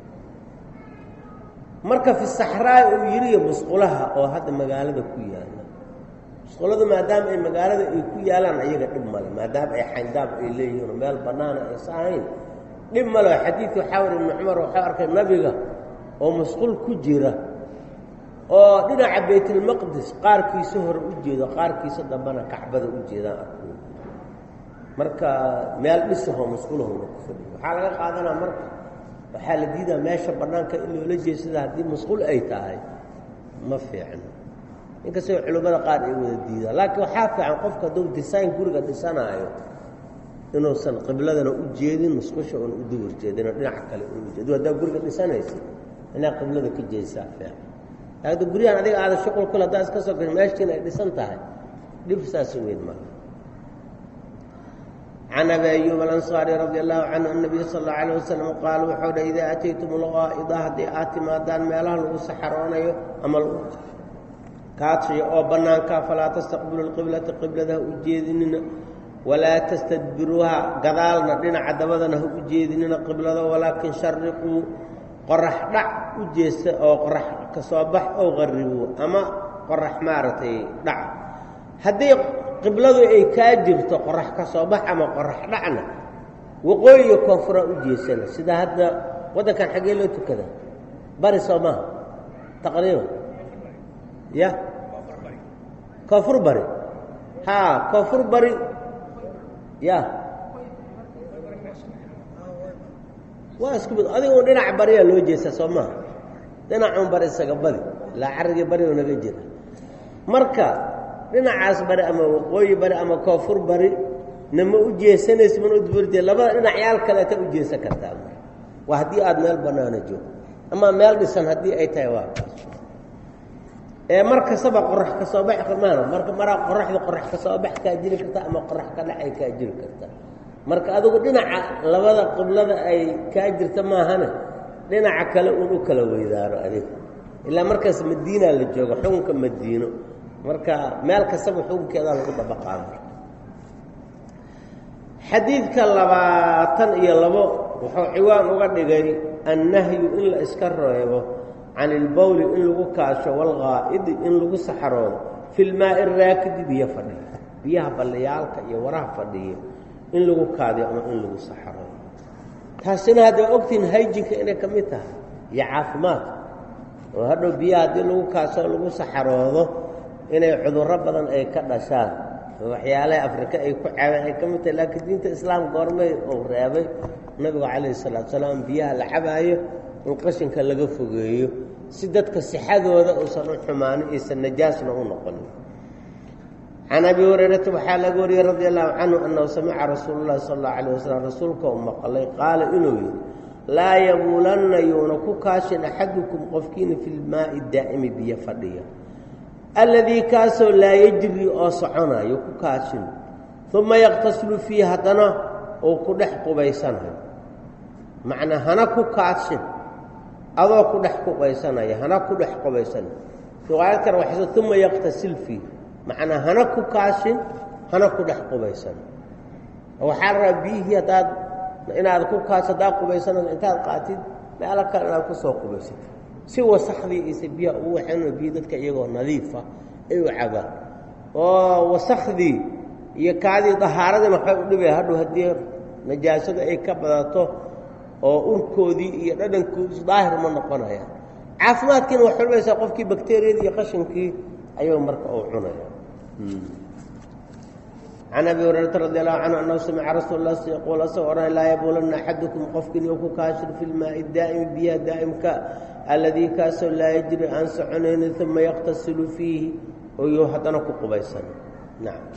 Speaker 1: marka fi saxraa uu yidhi musqulaha oo hadda magaalada ku yaala musquladu maadaama ay magaalada ay ku yaalaan ayaga dhib male maadaama ay xayndaab ay leeyihiin oo meel bannaana aysa ahayn dhib male xadiidka waxaa wari ibnu cumar waxuu arkay nabiga oo musqul ku jira oo dhinaca baytulmaqdis qaarkiisa hore u jeedo qaarkiisa dambana kacbada u jeedaan arku marka meel dhisahoo musqulahowna ku fadhiyo waxaa laga qaadanaa marka waxaa la diidaa meesha bannaanka in loola jeesada haddii musqul ay tahay ma fiicno inkastoo culimmada qaar ay wada diidaan laakiin waxaa fiican qofka hadduu design guriga dhisanaayo inuusan qibladana u jeedin musqusha uuna u duwar jeedin oo dhinaca kale unu jeedo haddaa guriga dhisanaysa inaa qiblada ka jeesaa fiican laakiin guryahan adiga aada shuqul kule haddaa iska soo gasho meeshiina ay dhisan tahay dhib saasi weyn maa can abi ayuub alansaari radi allahu canhu an nabiya sal allau alayh wasalam qaala wuxuu dha idaa ataytum lqaa'ida haddii aad timaadaan meelaha lagu saxaroonayo ama lagu kaadshayo oo bannaanka falaa tastaqbilu lqiblata qiblada ha u jeedinina walaa tastadbiruuha gadaalna dhinaca dabadana ha u jeedinina qiblada walaakin shariquu qorax dhac u jeesta oo qorax ka soo bax oo qarribuu ama qorax maaragtay dhac haddii qibladu ay kaa jirto qorax ka soo bax ama qorax dhacna waqooyi iyo koonfuraa u jeesana sida hadda waddankan xaggee loo tukada bari soo maaha taqriiban ya koonfur bari haa koonfur bari ya waa isku mid adiga un dhinaca bariyaa loo jeestaa soo maaha dhinacuun bari isaga badi ilaa carrigii bari oo naga jira marka dhinacaas bari ama waqooyi bari ama koonfur bari nama u jeesanaysa mana u dubarjee labada dhinacyaal kaleeta u jeesan kartaa waa haddii aada meel bannaana joogto ama meel dhisan haddii ay tahay waa ee mar kastaba qorax ka soo bax maana marka maraa qoraxda qorax ka soo bax kaa jiri karta ama qorax ka dhacay kaa jiri karta marka adigu dhinaca labada qiblada ay kaa jirta maahane dhinaca kale uun u kala weydaaro adiga ilaa markaas madiinaa la joogo xukunka madiino marka meel kastaba xukunkeedaa lagu dabaqaa xadiidka 22 wuxuu ciwaan uga dhigay annahyu in la iska reebo can ilbowli in lagu kaasho walqaa'idi in lagu saxaroodo fi lmaa'i raakidi biyo fadhiya biyaha ballayaalka iyo waraha fadhiya in lagu kaadiyo ama in lagu saxaroodo taasina hadday ogtiin hayjinka inay ka mid tahay iyo caafimaadka oo hadhow biyaha haddii lagu kaaso lagu saxaroodo inay cudurro badan ay ka dhashaan waxyaalaha afrika ay ku caabeen ay ka mid tahay laakiin diinta islaam goormay uu reebay nabigu calayhi salaatu salaam biyaha la cabaayo in qashinka laga fogeeyo si dadka sixadooda uusan u xumaanin aysan najaasna u noqonin can abi hurayrata waxaa laga wariyey radi allahu canhu annahu samica rasuulu llahi sala allahu alayh wasalam rasuulka u maqlay qaala inuu yidhi laa yabuulanna yuuna ku kaashin axadukum qofkiina fi lmaa'i daa'imi biyo fadhiya alladii kaasoo laa yajri oo soconayo ku kaashin uma yaqtasilu fiihi haddana uu ku dhex qubaysanayo macnaa hana ku kaashin adoo ku dhex qubaysanaya hana ku dhex qubaysanayo riwaayad kale waxay uma yaqtasil fiihi macnaa hana ku kaashin hana ku dhex qubaysanayo waxaa la rabaa biyihii haddaad inaad ku kaasho haddaad qubaysanayo intaad qaatid meelo kale inaad ku soo qubaysatid si wasakhdii aysa biyaha ugu waxayno biyo dadka iyagoo nadiifa ay u cabaan oo wasakhdii iyo kaadii dahaaradiina waxay u dhibaya hadhow haddii najaasada ay ka badato oo urkoodii iyo dhadhankoodii daahir ma noqonayaan caafimaadkiina waxay dhibaysaa qofkii bakteeriyadii iyo qashinkii ayuu marka uu cunaya can abi hurayrata radi allahu canhu annahu samica rasuul lah yaquul asagoo odhanay laa yabuulanna axadukum qofkiin ku kaashir fi lmaa'i daa'imi biyaha daa'imka alladii kaasoo laa yajri aan soconaynin uma yaqtasilu fiihi oyuu haddana ku qubaysan nacam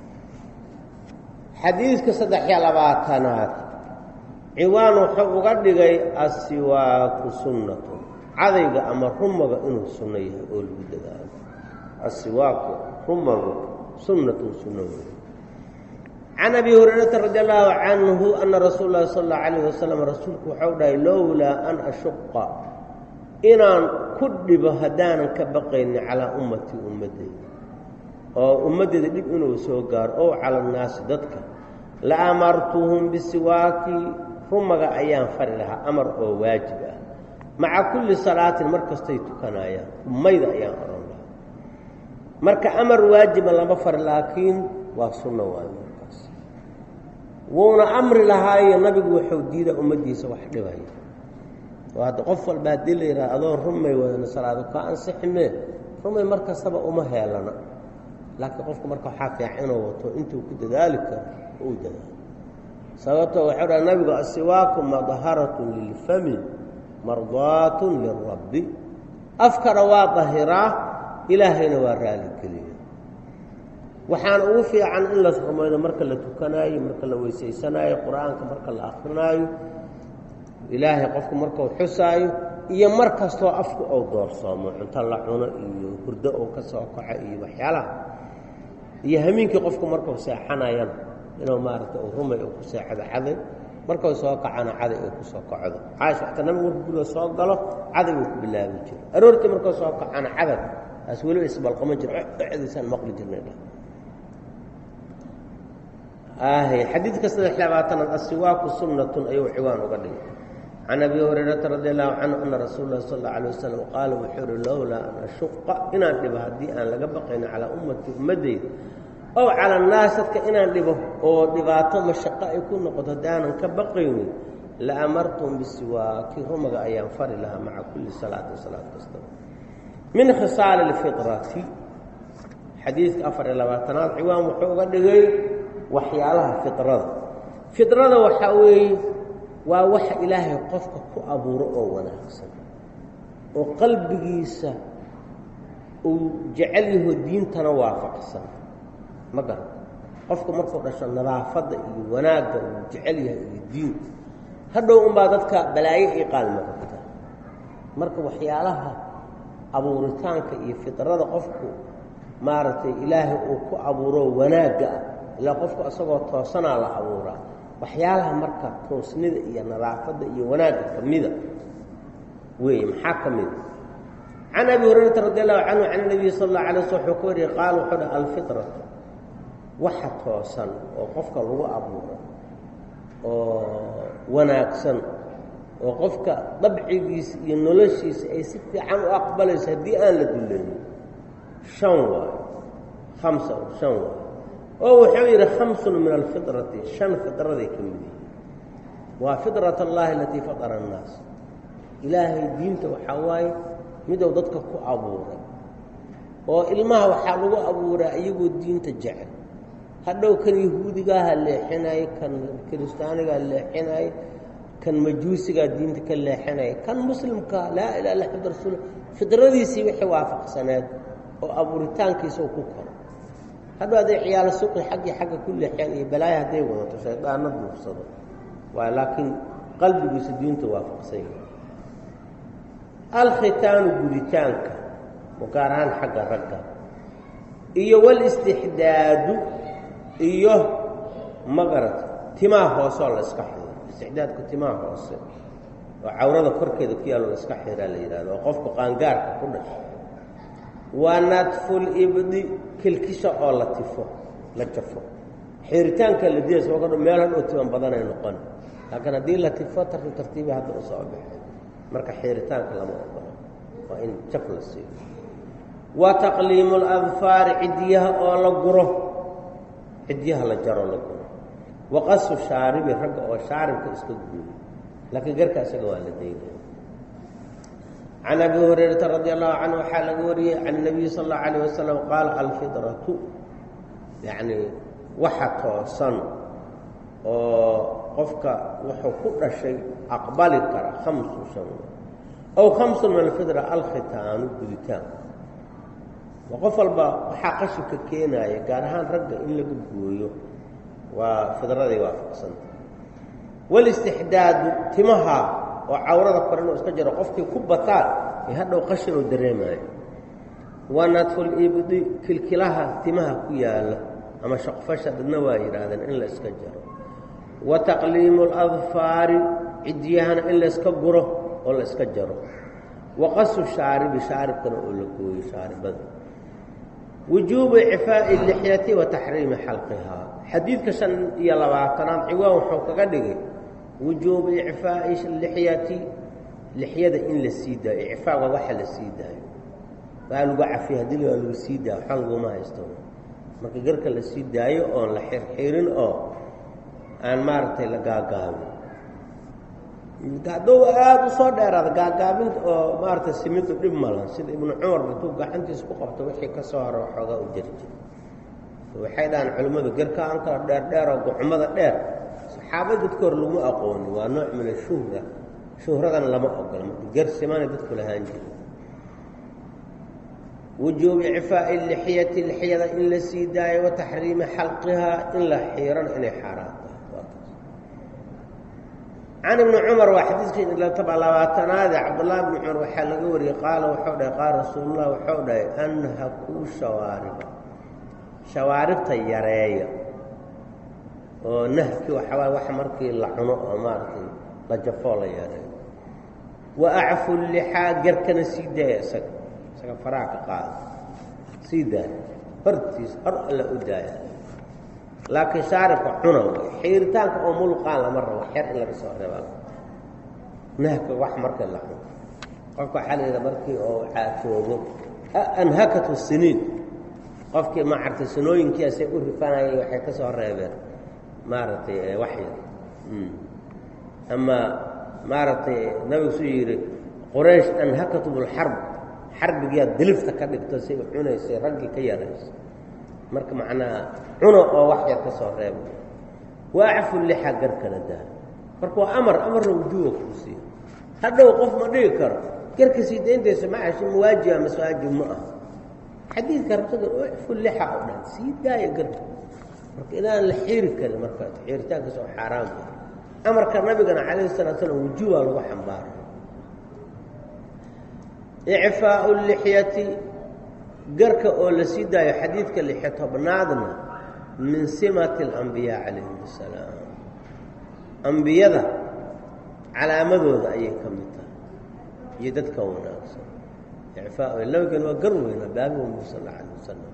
Speaker 1: xadiidka 3labaatanaad ciwaan wuxuu uga dhigay asiwaaku sunnatu cadayga ama rumaga inuu sunno yahay oo lagu dadaalo asiwaaku rumagu sunnatun sunno weeye can abi hurayrata radi allahu canhu ana rasuul lahi sala allahu calayh wasalam rasuulku waxau dhahay lowlaa an ashuqa inaan ku dhibo haddaanan ka baqaynin calaa ummatii ummaddeyda oo ummaddeeda dhib inuu soo gaaro ow cala annaasi dadka la amartuhum bisiwaaki rumaga ayaan fari lahaa amar oo waajib ah maca kulli salaatin mar kastay tukanayaan rumayda ayaan oran lahaa marka amar waajiba lama fari laakiin waa sunno waayo markaas wuuna amri lahaayo nabigu wuxuu diida ummaddiisa wax dhibaya oo hadda qof walba haddii la yidhaha adoo rumay wadana salaado ka ansixime rumay mar kastaba uma heelana laakiin qofku marka waxaa fiican inuu wato intuu ku dadaali karo uu dadaalo sababtoo waxau dhaha nabigu asiwaaku madharatun lilfami mardaatun lirabbi afkana waa dahiraa ilaahayna waa raaligeliya waxaana ugu fiican in la rumaydo marka la tukanaayo marka la weysaysanaayo qur-aanka marka la akrinaayo ilaahay qofku markau xusaayo iyo mar kastoo afku ou doorsoomo cunto la cuno iyo hurdo oo ka soo kaco iyo waxyaalaha iyo hamiinkii qofku markuu seexanayana inuu maaragtay uu rumay uu ku seexdo caday markuu soo kacana caday uu ku soo kacdo caaisha xataa nabigu markuu guriga soo galo caday uu ku bilaabi jiray aroortii markuu soo kacana caday taas weliba isbalqama jiro cediisaan maqli jirnay dhah xadiidka 3labaatanaad asiwaaku sunnatun ayuu ciwaan uga dhigay can abi hurayrata radi allahu canhu ana rasuula lahi sal alla alay wasalam qaala wuxuu uhi lowlaa an ashuqa inaan dhibo haddii aan laga baqayno calaa ummatii ummaddeyda ow cala annaas dadka inaan dhibo oo dhibaato mashaqo ay ku noqoto haddaanan ka baqaynin la amartum bisiwaaki rumaga ayaan fari lahaa maca kulli salaatin salaad kastaba min khisaali lfitrati xadiidka 4labaatanaad ciwaan wuxuu uga dhigay waxyaalaha fitrada waxaa weeye waa waxa ilaahay qofka ku abuuro oo wanaagsan oo qalbigiisa uu jecel yaho diintana waafaqsan ma garan qofku markuu dhasho nadaafadda iyo wanaagga uu jecel yahay iyo diinta hadhow unbaa dadka balaayo ii qaalmaqota marka waxyaalaha abuuritaanka iyo fitrada qofku maaragtay ilaahay uu ku abuuro wanaagga ah ilaa qofku isagoo toosanaa la abuuraa waxyaalaha marka toosnida iyo nadaafadda iyo wanaagga ka mida weeye maxaa ka mida can abi hurayrata radi allahu canhu can nabiyi sal alla alay sl wuxuu ka wariyey qaal wuxuu dhaha alfitratu waxa toosan oo qofka lagu abuuro oo wanaagsan oo qofka dabcigiisa iyo noloshiisa ay si fiican u aqbalayso haddii aan la dulaynin 5 waayo 5 waayo oo wuxuu yidhi 5 min alfitrati 5 fitraday ka mid yihiin waa fitrat allahi alatii fatara annaas ilaahay diinta waxaa waaye midou dadka ku abuuray oo ilmaha waxaa lagu abuuraa iyagoo diinta jecel hadhow kan yahuudigaaha leexinaya kan kiristaanigaa leexinaya kan majuusigaa diinta ka leexinaya kan muslimkaa laa ilaha illa xamd rasuul fidradiisii wixii waafaqsaneed oo abuuritaankiisa ku koro hadhow hadday ciyaalo suuqi xaggii xagga ku leexeen iyo balaayo hadday wadato shaydaanna duufsado waay laakiin qalbigiisa diinta waafaqsan yahay alkhitaanu guditaanka oo gaar ahaan xagga ragga iyo walistixdaadu iyo magarata timaha hoose oo la iska xiro istixdaadku timaha hoose oo cawrada korkeeda ku yaallo la iska xiraa la yidhahdo oo qofku qaangaarka ku dhasho waa nadfulibdi kilkisha oo la tifo la jafo xiritaanka la diyays oo kadho meel hadhow timan badanay noqon laakiin haddii la tifo tartiiba hadda u soo baxay marka xiritaanka lama ogolo waa in jaf la siiyo wa taqliimu اladfaari ciddiyaha oo la guro ciddiyaha la jaro la guro waqasu shaaribi ragga oo shaaribka iska guuyo laakiin garka isaga waa la daynaya can abi hurayrata radi allahu canhu waxaa laga wariyey can nabiyi sal اllahu alayh wasalam qaala alfidratu yacni waxa toosan oo qofka wuxuu ku dhashay aqbali kara 5 shan aw 5 min alfidra alkhitaanu guditaan وقف البا وحاقش ككينا يقارهان رجع إن لقوا بويو وفدرة يوافق صنت والاستحداد تمها وعورة قرنوا استجر قفتي كبتان يهدوا قشر الدريمة ونطفل الإبضي كلها تمها كياله أما شقفشة النواير هذا إلا اسكجر وتقليم الأظفار عديهان إلا اسكجره ولا اسكجره وقص الشعر بشعر كانوا لكوي شعر بدر وجوب إعفاء اللحية وتحريم حلقها حديث كشان يلا واتنام عوام حوك قدقي وجوب إعفاء اللحية لحية إن للسيدة إعفاء ووحل السيدة قالوا قاع فيها دليل قالوا السيدة حلقوا ما يستوى marka garka la sii daayo oo la xirxirin oo aan maartay la gaagaabi dadoo aad u soo dheeraad gaagaabinta oo maartay simidu dhib malan sida ibn umar intuu gacantiisa ku qabto wixii ka soo haro xogaa u jirtay waxay dhaan culimadu garka aan kala dheer oo gacmada dheer saxaabada dadka hor lagu aqoon waa nooc min shuhra shuhradan lama ogola gar siman dadku lahaan jiray وجوب إعفاء اللحية إلا سيداية وتحريم حلقها إلا حيرا إن حرام عن ابن عمر وحديث إلا طبعا لواتنادى عبد الله بن عمر وحلقوري قال وحوده قال رسول الله وحوده أنهكوا شوارب طيارية ونهكي وحوال وحمركي اللحناء وماركي لجفول ياري وأعفوا اللحى قركنا سيداية سك فراق قال سيدا فرتيس هر الله أدايا لكن شارك حنو حيرتانك أمول قال مرة وحير إلا بسوء ربال نهك وحمر كالله قفك حالي إذا مركي أو حاتوه أنهكت السنين قفك ما عرت السنوين كي سيقول رفانا وحي كسوء الربال مارتي وحي أما مارتي نبي سيري قريش أنهكتوا بالحرب حرب جياد دلفت كدغتو سي cunaysa raggi ka yarays marka macna cuno oo wax yar ka soo reebo waafu liha garkana daa marka amar wujuuq kusi hadow qof ma dhigi karo garka si deentaysa ma ashi muwaajiha masaaji ma hadith kartada waafu liha oo si daaya garka marka inaan la xiiri karo marka xiirtaanka soo xaraam amarka nabigana kaleey sallallahu alayhi wujuuq lagu xambaar إعفاء اللحية قرك أول سيدا حديثك اللحية بنادنا من سمة الأنبياء عليهم السلام أنبياء على مذوذ أي كمتا يددك وناس إعفاء لو كانوا قرونا بابهم صلى الله عليه وسلم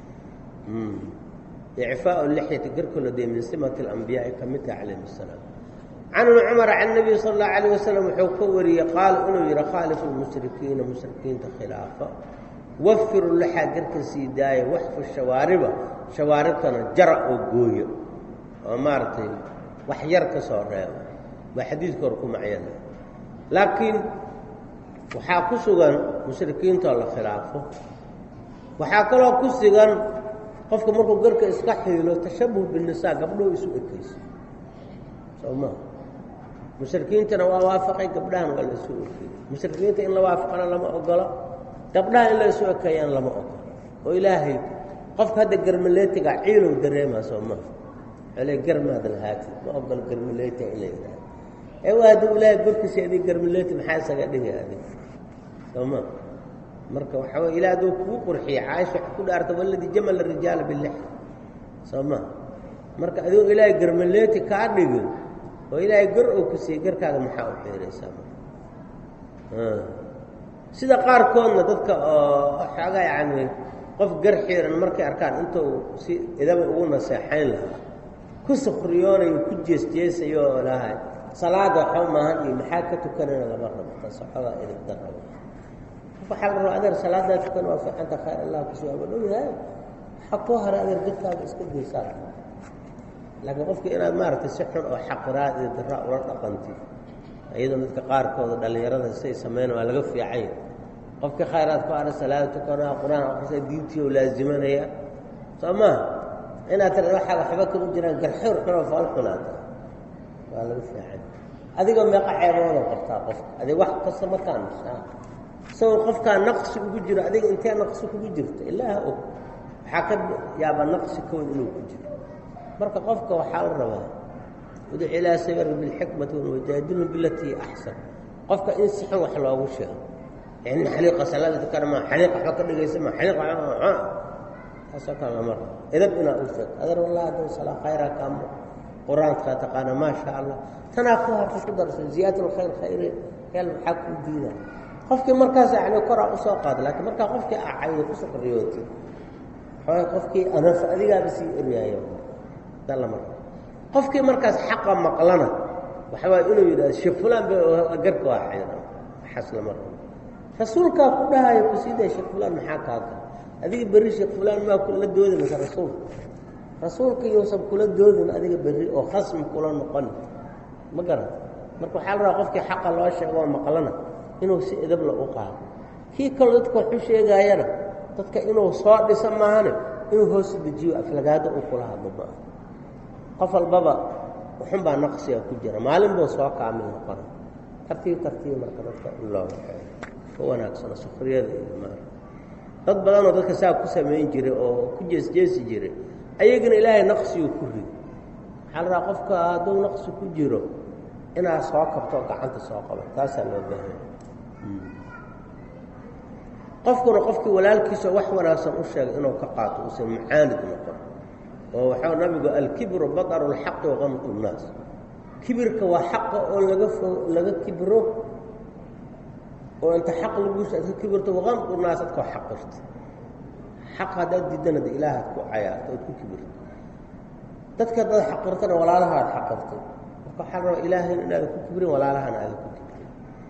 Speaker 1: إعفاء اللحية قرك لدي من سمة الأنبياء كمتا عليهم السلام عن عمر عن النبي صلى الله عليه وسلم حكوري قال إنه يخالف المشركين خلافه وفروا اللحى قرك سيداية وحفوا شواربنا جرأ وقوية ومارتين وحيرك صورها وحديث كركم معينا لكن وحاكسوا مشركين طال خلافه وحاكلوا كسيغان قفك مركو قرك اسكحي لو تشبه بالنساء قبله يسوء الكيس سوما مشركين وافقين قبلهم ولا يسوء مشركين إن لا وافقنا لما أقلا قبلها إلا يسوء كيان لما أقلا وإلهي قفك هذا قرمليتي قاعيله ودريمها سوما عليه قرم هذا الهاتف ما أقل قرمليتي إليه أيوة هذا إلهي قلت سيدي قرمليتي محاسة قديه هذه سوما مركب وحوى إلى ذو قرحي عايش كل أرض والذي جمل الرجال باللحى سوما marka adoo ilaahay garmaleeti ka dhigo oo ilaahay gar oo ku sii garkaaga maxaa u xiriiraysaa sida qaar koodna dadka xaga yaani qof gar xiran markay arkaan intuu si idaba ugu naseexayn lahaa ku saqriyoonayo ku jeesteesayo ilaahay salaada xawmahan iyo maxaa ka tukanayna laba rabo tasaxada idin darabo waxa la raadaa salaada tukan waa fiicanta khayr Allah ku soo abadooyaa xaqoo hara adeer dadkaaga iska deesaa لكن قفك إن أدمارت السحر أو حقرات الدراء ورقنتي أيضا ذلك قاركود دليرة السي سمين ولا قف عين قفك خيرات قارة صلاة قراءة قرآن أقصى دينتي ولازمان هي سما أنا ترى واحد حبك رجلا كالحر حر فالقناة ولا قف عين هذه قم يقع عيبه ولا قفتا قف هذه واحد قصة مكان isagoo qofkaa naqsi ugu jiro adiga intee naqsi kugu jirta ilaaha og waxaa ka yaaba naqsi kood inuu ku jiro marka qofka waxaa la rabaa udc ilaa sabir bilxikmati wajaadilhum bilatii axsan qofka in si xun wax loogu sheego yani xaliiqa salaada karma xaliiq waxba ka dhigaysa ma xaliiq taasoo kale lama rabo edab inaa u sheeg adar wallahi hadduu salaa khayra kaamo qur-aanka taqaana maa sha allah tanaa ku harka ku darso ziyaada alkhayr khayre yal waxaa kuu diida qofkii markaas yani koraa u soo qaada laakiin markaa qofkii acayda ku sokriyooti waxaa qofkii anaf adigaaba sii eryaayo dan lama rabo qofkii markaas xaqa maqlana waxa waay inuu yidhahdo sheekh fulaan ba garka waa xayran waxaas lama rabo rasuulkaa ku dhahayo kusiiday sheekh fulaan maxaa kaa gala adiga berri sheekh fulaan maa kula doodi mase rasuulka iyousan kula doodin adiga berri oo khasmi kula noqon ma garan marka waxaa la rabaa qofkii xaqa loo sheego oo maqlana inuu si edabla u qaado kii kaloo dadka waxu sheegaayana dadka inuu soo dhisa maahane inuu hoosu dejiyo aflagaado uu kula hadlo maaha qof walbaba waxun baa naqsiga ku jira maalin buu soo kaamil noqona tartiib marka dadka in loo waxeeyo ka wanaagsano sufriyada iyo maara dad badanoo dadka saa ku samayn jiray oo ku jeesjeesi jiray ayagana ilaahay naqsiguu ku rido waxaa la rabaa qofka hadduu naqsi ku jiro inaad soo kabto gacanta soo qaban taasaa loo baahanya qofkuna qofkii walaalkiisa wax wanaagsan u sheegay inuu ka qaato uusan macaanid noqon oo waxaa nabigu alkibru badaru اlxaqi wagamtu الnaas kibirka waa xaqa oo laga kibro oo inta xaq laguusa ad ka kibirto wagamtu naas adkoo xaqirto xaq haddaad diidana de ilaahaad ku cayaarto ood ku kibirto dadka haddaad xaqirtana walaalahaad xaqirtay marka waxaa la rabaa ilaahayna inaada ku kibrin walaalahana aada ku kibrin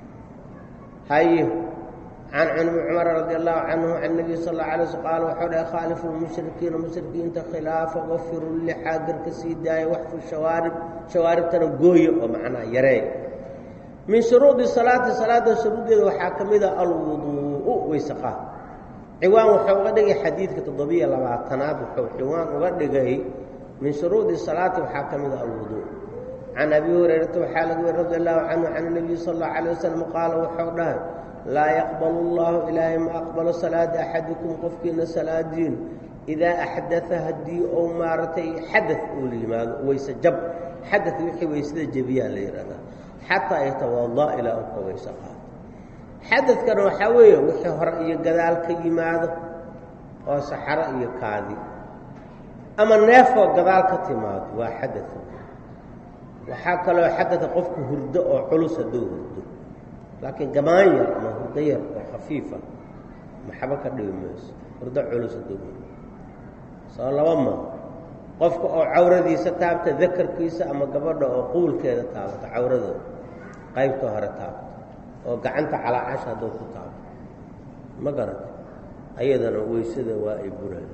Speaker 1: haye can ibni cumar radi allahu canhu can nabiy sal اla alay sl qaal waxau dhahay khaalifu lmushrikiina mushrikiinta khilaafa wafiru lixaa garka sii daaya waxfu shawaaribtana gooya oo macnaha yareey min shuruudi salaati salaada shuruuddeeda waxaa ka mida alwuduu'u weyseqaa ciwaan wuxuu uga dhigay xadiidka 720aad wuxuu ciwaan uga dhigay min shuruudi salaati waxaa ka mida alwuduu can abi hurayrata waxaa laga weri radi allahu canhu can nabiy sal اllahu alay wasalam qaala wuxuu dhahay laa yaqbalu اllahu ilaahay ma aqbalo salaada axadikum qofkiina salaadiin idaa axdaa haddii ou maaragtay xada uu la yimaado weyse jab xada wixii weysada jebiyaa la yidhahdaa xataa yatawadaa ilaa u ka weyse qaado xadadkana waxaa weeye wixii hore iyo gadaal ka yimaado oo saxaro iyo kaadi ama neefoo gadaal ka timaado waa xadad waxaa kaloo xadada qofku hurdo oo culus hadduu hurdo laakiin gamaan yar ama hurdo yar oo khafiifa maxabo ka dhibi mayso hurdo culus hadduu hurdo soo laba ma qofka oo cawradiisa taabta dakarkiisa ama gabadha oo quulkeeda taabata cawradooda qaybta hore taabta oo gacanta calaacasha hadduu ku taabto ma garata ayadana weysada waa ay buraan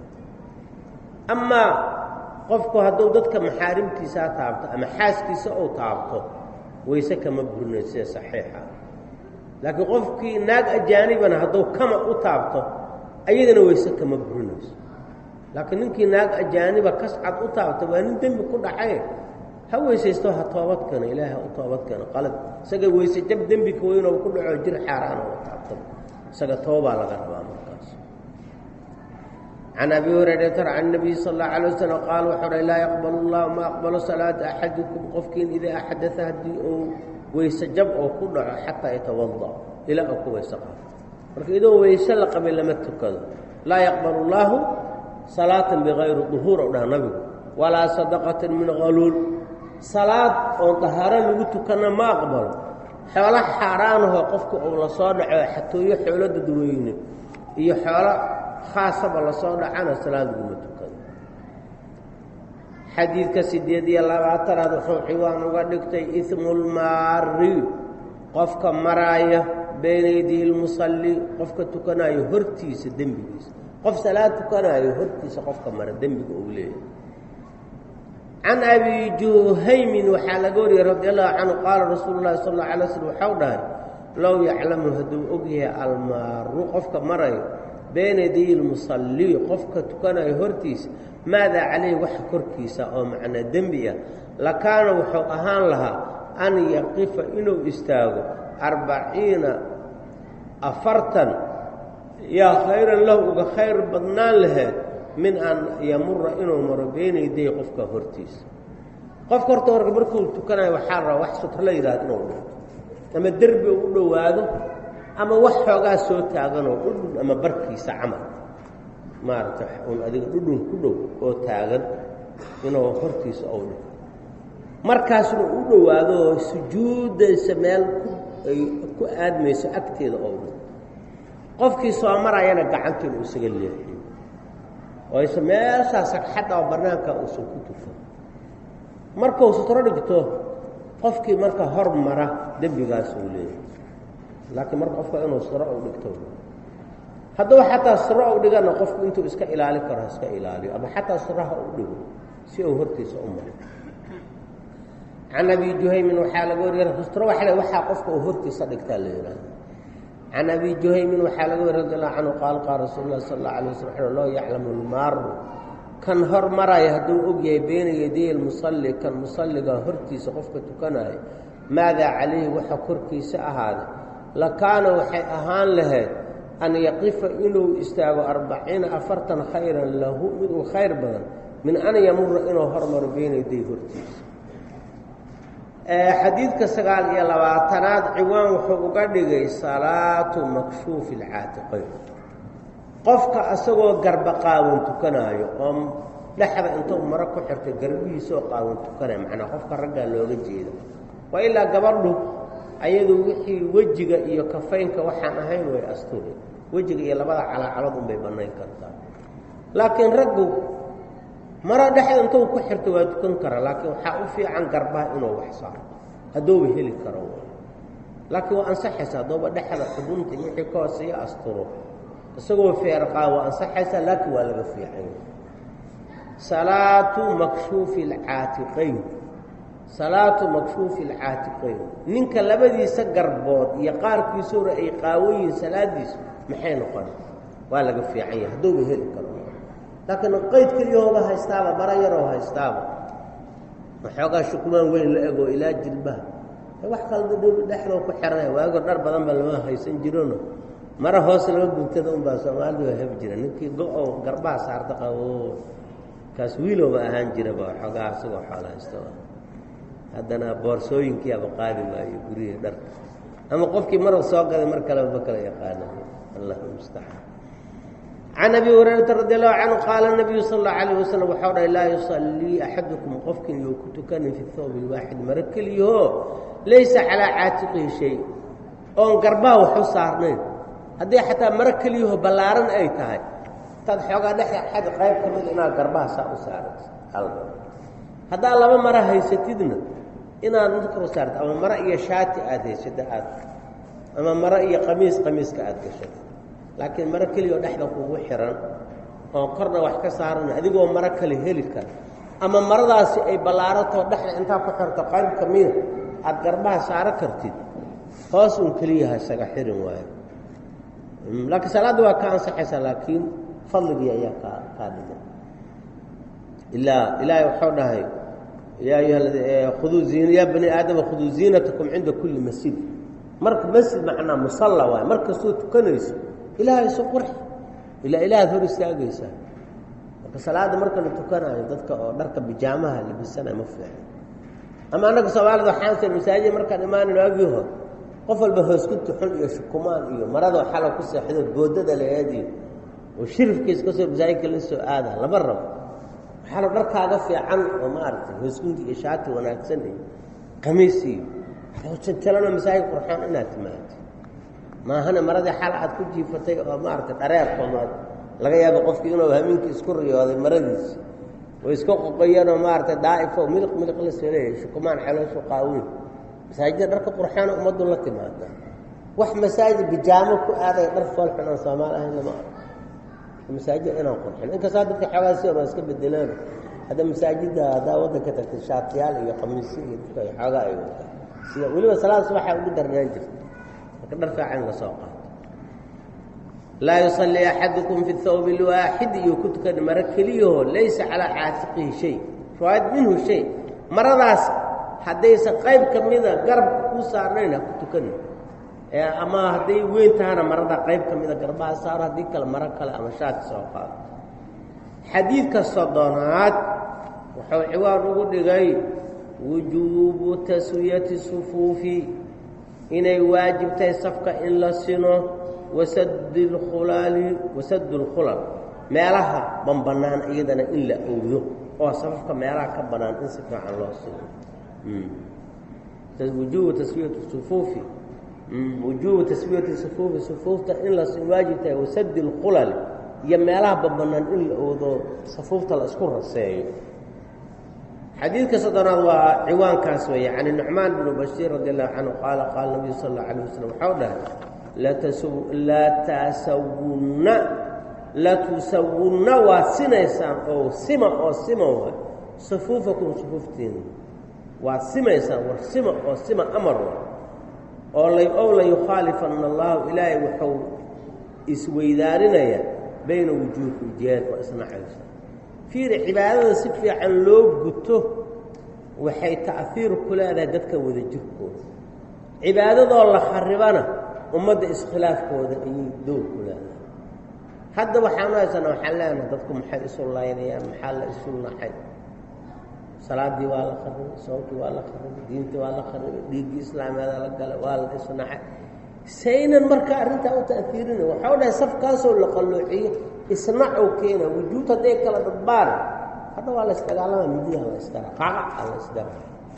Speaker 1: amaa qofku hadduu dadka maxaarimtiisaa taabto ama xaaskiisa uu taabto weyse kama burinayo sida saxiixa laakiin qofkii naag ajaanibana hadduu kama u taabto ayadana weyse kama burinayso laakiin ninkii naag ajaaniba kascad u taabto waa nin dembi ku dhacay ha weysaysto ha toobadkano ilaahay ha u toobadkano qalad isaga weyse jab dembi ka weynoo ku dhaco jir xaaraan oo taabto isaga toobaa laga rabaa markaas can abi hurayrata can nabiy sal اllahu alay wasalam qaal wuxuu dhahay laa yaqbalu اllahu ma aqbalo salaata axadikum qofkiin idaa axdaa haddii uu weyse jab oo ku dhaco xataa yatawada ilaa uu ku weyse qaado marka idoo weyse la qabay lama tukado laa yaqbalu اllaahu salaatan bigayri duhuur ou dhaha nabigu walaa sadaqatan min haluul salaad oon dahaaro lagu tukana ma aqbalo xoolo xaaraanahoo qofku uu la soo dhaco xatooyo xoolo dadweyne iyo xoolo khaasaba la soo dhacana salaad laguma tukado xadiidka 820aad wuxuu ciwaan uga dhigtay ismulmaari qofka maraaya bayna yadihi lmusalli qofka tukanaayo hortiisa dembigiisa qof salaad tukanaayo hortiisa qofka mara dembiga uu leeyahay can abi juhaymin waxaa laga wariyey radi allahu canhu qaala rasuulu llahi sal اllau alay slm waxau dhahay low yaclamu hadduu ogyahay almaaru qofka marayo bayna yadihi lmusalli qofka tukanayo hortiisa maadaa calayhi waxa korkiisa oo macnaa dembi ah lakaana wuxuu ahaan lahaa an yaqifa inuu istaago 40 afartan yaa khayran lahu uga khayr badnaan lahayd min an yamura inuu maro bayna yaday qofka hortiisa qofka horta hore markuu tukanayo waxaa rabaa wax sutro la yidhaahdo inuu dhigto ama derbi u dhowaado ama wax xoogaa soo taaganoo dhudhun ama barkiisa camal maaragtay un adiga dhudhun ku dhow oo taagan inuu hortiisa ou dhigto markaasna u dhowaado oo sujuudaysa meel ay ku aadmayso agteeda oo dhigto qofkii soo marayana gacanta inuu isaga leexiyo oo aysa meeshaa sagxadda oo bannaanka uusan ku tukan markuu sutro dhigto qofkii marka hor mara dembigaas uu leeyahay laakiin marka qofka inuu siro u dhigto hadduu xataa siro u dhigana qofku intuu iska ilaali karo iska ilaaliyo ama xataa siraha u dhigo si uu hortiisa u maro can abi juhaymin waxaa laga wariyay sutro waxaa qofka uu hortiisa dhigtaa la yidhaahdo can abi juhaymin waxaa laga wari radi allahu canhu qaal qaala rasuulu llahi sala alla alay waslam loo yaclamu lmaaru kan hor maraya hadduu og yahay bayna yaday lmusalli kan musalliga hortiisa qofka tukanaya maadaa calayhi waxa korkiisa ahaaday lakaana waxay ahaan lahayd an yaqifa inuu istaago 40 khayran lahu mid uu khayr badan min an yamura inuu hormaro bayna yaday hortiisa xadiidka 29aad ciwaan wuxuu uga dhigay salaatu makshuufi alcaatiqayn qofka asagoo garba qaawan tukanaayo oo dhexda intuu maro ku xirtay garbihiisa oo qaawan tukanaya macnaa qofka raggaa looga jeeda waa ilaa gabadhu ayadu wixii wejiga iyo kafaynka waxaan ahayn way asturi wejiga iyo labada calaacalood unbay bannayn kartaa laakiin raggu maro dhexda intuu ku xirto waa tukan kara laakiin waxaa u fiican garbaha inuu wax saaro hadduuba heli karo laakiin waa ansaxaysa hadduuba dhexda xubunta iyo wixii ka hooseeya asturo isagoo feerqaa waa ansaxaysa laakiin waa laga fiican salaatu makshuufi alcaatiqayn salaatu makshuufi alcaatiqayn ninka labadiisa garbood iyo qaarkiisa hore ay qaawayiin salaadiisu maxay noqon waa laga fiican yahay hadduuba heli karo laakiin qayd keliyahooba haystaaba bara yaroo haystaaba waxoogaa shukumaan weyn la ego ilaa jilbaha wax kalda dhexdoo ku xiranaya waago dhar badan ba lama haysan jirono mara hoos laga guntada unbaa soomaalidu waa hebi jira ninkii go-o garbaha saarta qabo kaas wiilooba ahaan jiraba waxoogaa isagoo xoolo haysta haddana boorsooyinkii aba qaadi maayo gurihii dharka ama qofkii marab soo gaday mar kaleba ma kala yaqaana allahu mustacaan can abi hurayrata radi allahu canhu qaala nabiyu sala allahu calayh wasalam waxau dhahay laa yusallii axadukum qofkin you ku tukanin fi thawb ilwaaxid maro keliyahoo laysa calaa caatiqihi shay oon garbaha waxu saarnayn haddii xataa maro keliyahoo ballaaran ay tahay taad xoogaa dhex xad qayb ka mid inaad garbaha saa u saarayso haddaad laba maro haysatidna inaad mid kala saarto ama maro iyo shaati aad haysata aad ama maro iyo qamiiska aad gashato laakiin maro keliya oo dhexda kugu xiran oo korna wax ka saaran adigoo maro kale heli kara ama maradaasi ay ballaaratoo dhexda intaa ku xirto qayb ka mida aad garbaha saaro kartid hoos un keliyaha isaga xirin waayo laakiin salaadda waa ka ansaxaysaa laakiin fadligii ayaa kaa dhigan ilaahay waxuu dhahay yaa bani aadama khuduu ziinatakum cinda kulli masjid marka masjid macnaa musalla waayo markastoo tukanayso ilaahay isu qurxi ilaa ilaahaad hor istaagaysaa marka salaadda marka la tukanayo dadka oo dharka bijaamaha labisanayo ma fiicno ama annaga soomaalida waxaan sir masaajid markaan imaanin waagii hor qof walba hooskunta xun iyo shukumaan iyo maradoo xalo ku seexdo boodada laeediyo oo shirifkiis ka soo masaajidka la soo aada lama rabo waxaalo dharkaaga fiican oo maaragtay hooskunta iyo shaati wanaagsan iyo qamiis iyo janjalano masaajid qurxaan inaad timaado maahana maradii xal aad ku jiifatay oo maaragtay dhareerkoomaad laga yaabo qofkii inuu hamiinkii isku riyooday maradiisi way iska qoqoyanoo maaragtay daa'ifo miliq la saleeyay shukumaan xelooshu qaaweyn masaajidda dharka qurxaana ummaddu la timaada wax masaajid bijaamo ku aaday dhar foolxun aan soomaali ahayn lama arko masaajid inaan qurxin inkastaa dadka xoogaa si baa iska bedelaan hadda masaajidda haddaa waddanka tagtay shaatiyaal iyo qamiisyo iyo dadka xoogaa ay wataan sida weliba salaad subaxa ugu darnaan jirta marka dhar fiican la soo qaato laa yusallii axadukum fi thawb alwaaxid iyo ku tukan maro keliyahoo laysa calaa caatiqihi shay riwaayad minhu shay maradaas haddaysan qayb ka mida garabka ku saarnayn ha ku tukanin ama hadday weyn tahana marada qayb ka mida garbaha saaro haddii kale maro kale ama shaati soo qaado xadiidka soddonaad wuxuu ciwaan ugu dhigay wujuubu taswiyati sufuufi inay waajib tahay safka in la sino wasadu lkhulal meelaha banbanaan iyadana in la owdo oo safafka meelaha ka bannaan in si fiican loo sino wujuubu taswiyati sufuufi wujuubu taswiyati sufuufi sufuufta in la sino waajib tahay wasadi lkhulal iyo meelaha banbanaan in la owdo safuufta la isku raseeyo xadiidka soddonaad waa ciwaankaas weeye can nucmaan bnu bashiir radi allahu canhu qaala qaala nabiyu sal allau alayh wasalam waxau dhahay latusawunna waad sinaysaan oo sima waay sufuufakum sufuuftiina waad simaysaan war sima oo sima amar wa oo layukhaalifanna allahu ilaahay wuxuu isweydaarinaya bayna wujuuhi ujiyaad waa isnaxaysa fiiri cibaadada si fiican loo guto waxay ta'hiir ku leedahay dadka wada jirkooda cibaadadoo la kharibana ummadda iskhilaafkooda ayay doog ku leedahay hadda waxaanu haysanaa waxaan leenahay dadku maxay isu laynayaan maxaa la isu naxay salaadii waa la kharibay soonkii waa la kharibay diintii waa la kharibay dhiiggii islaameeda la galay waa la isu naxay saynan marka arrintaa u ta'hiirinay waxau dhahay safkaasoo la qalloociyo isnacow keena wujuud hadday kala dadbaana hadda waa la isdagaalama midiyaha la isdara qacqaca la isdara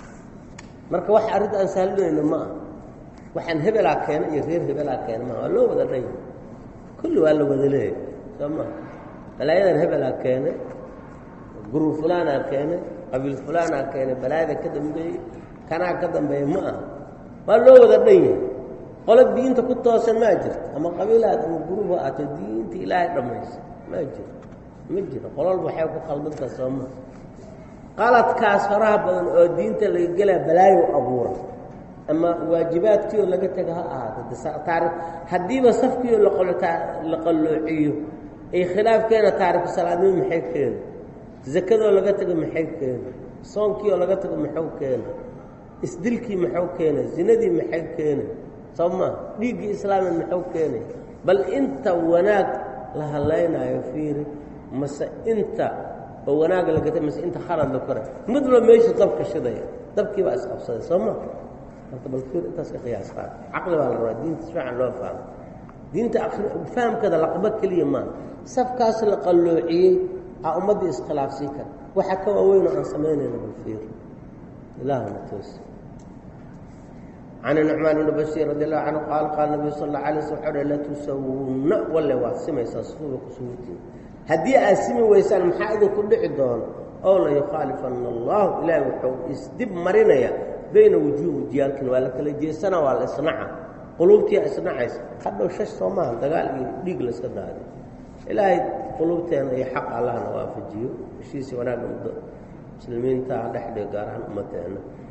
Speaker 1: marka wax arrinta aan sahlinayno ma aha waxaan hebelaa keena iyo reer hebelaa keena maa waa loo wada dhan yahay kulli waa la wada leeyahay soo maa balaayadan hebelaa keenay gurur fulaanaa keenay qabiil fulaanaa keenay balaayada ka dambeeyey kanaa ka dambeeya ma aha waa loo wada dhan yahay qolo diinta ku toosan maa jirto ama qabiilaad ama guruba aato diinta ilaahay dhammaysa ma jiro qololba waxay ku qaldantaa sooma qaladkaas faraha badan oo diinta laga gelaa balaayo abuura ama waajibaadkiioo laga taga ha ahaato haddiiba safkiioo la qalloociyo ay khilaafkeena taariku salaadnimo maxay keena zakadoo laga tago maxay keena soonkiioo laga tago maxuu keena isdilkii maxuu keena zinadii maxay keena soo maa dhiiggii islaamin maxuu keenay bal inta wanaag la hadlaynaayo fiiri mase inta oo wanaag lagatay mase inta khalad la koray midba meesha dabka shidaya dabkii baa isqabsaday soo maa marka bal fiir intaas ka qiyaas qaad caqli baa la rabaa diinta si fiican loo fahmo diinta fahamkeeda laqba keliya maa safkaas la qalloociyey aa ummaddii iskhilaafsii kara waxa ka waaweyn oo aan samaynayna bal fiir ilaahuna toosi can nucmaan bni bashiir radi allahu canhu qaal qaala nabiyu sal alla alay slam wuxuu latusawunna walle waad simaysaa sufuufa sufuuftiin haddii aad simi weysaan maxaa idinku dhici doono oo layukhaalifanna allahu ilaahay wuxuu isdib marinaya bayna wujuuhi jiyaalkin waa la kala jeesana waa la isnaca quluubtiia isnacaysa hadhow shash soo maaha dagaal iyo dhiig layska daadiyo ilaahay quluubteena iyo xaq allahna waafajiyo heshiisii wanaagga muslimiinta dhexdhiga gaar ahaan ummadteena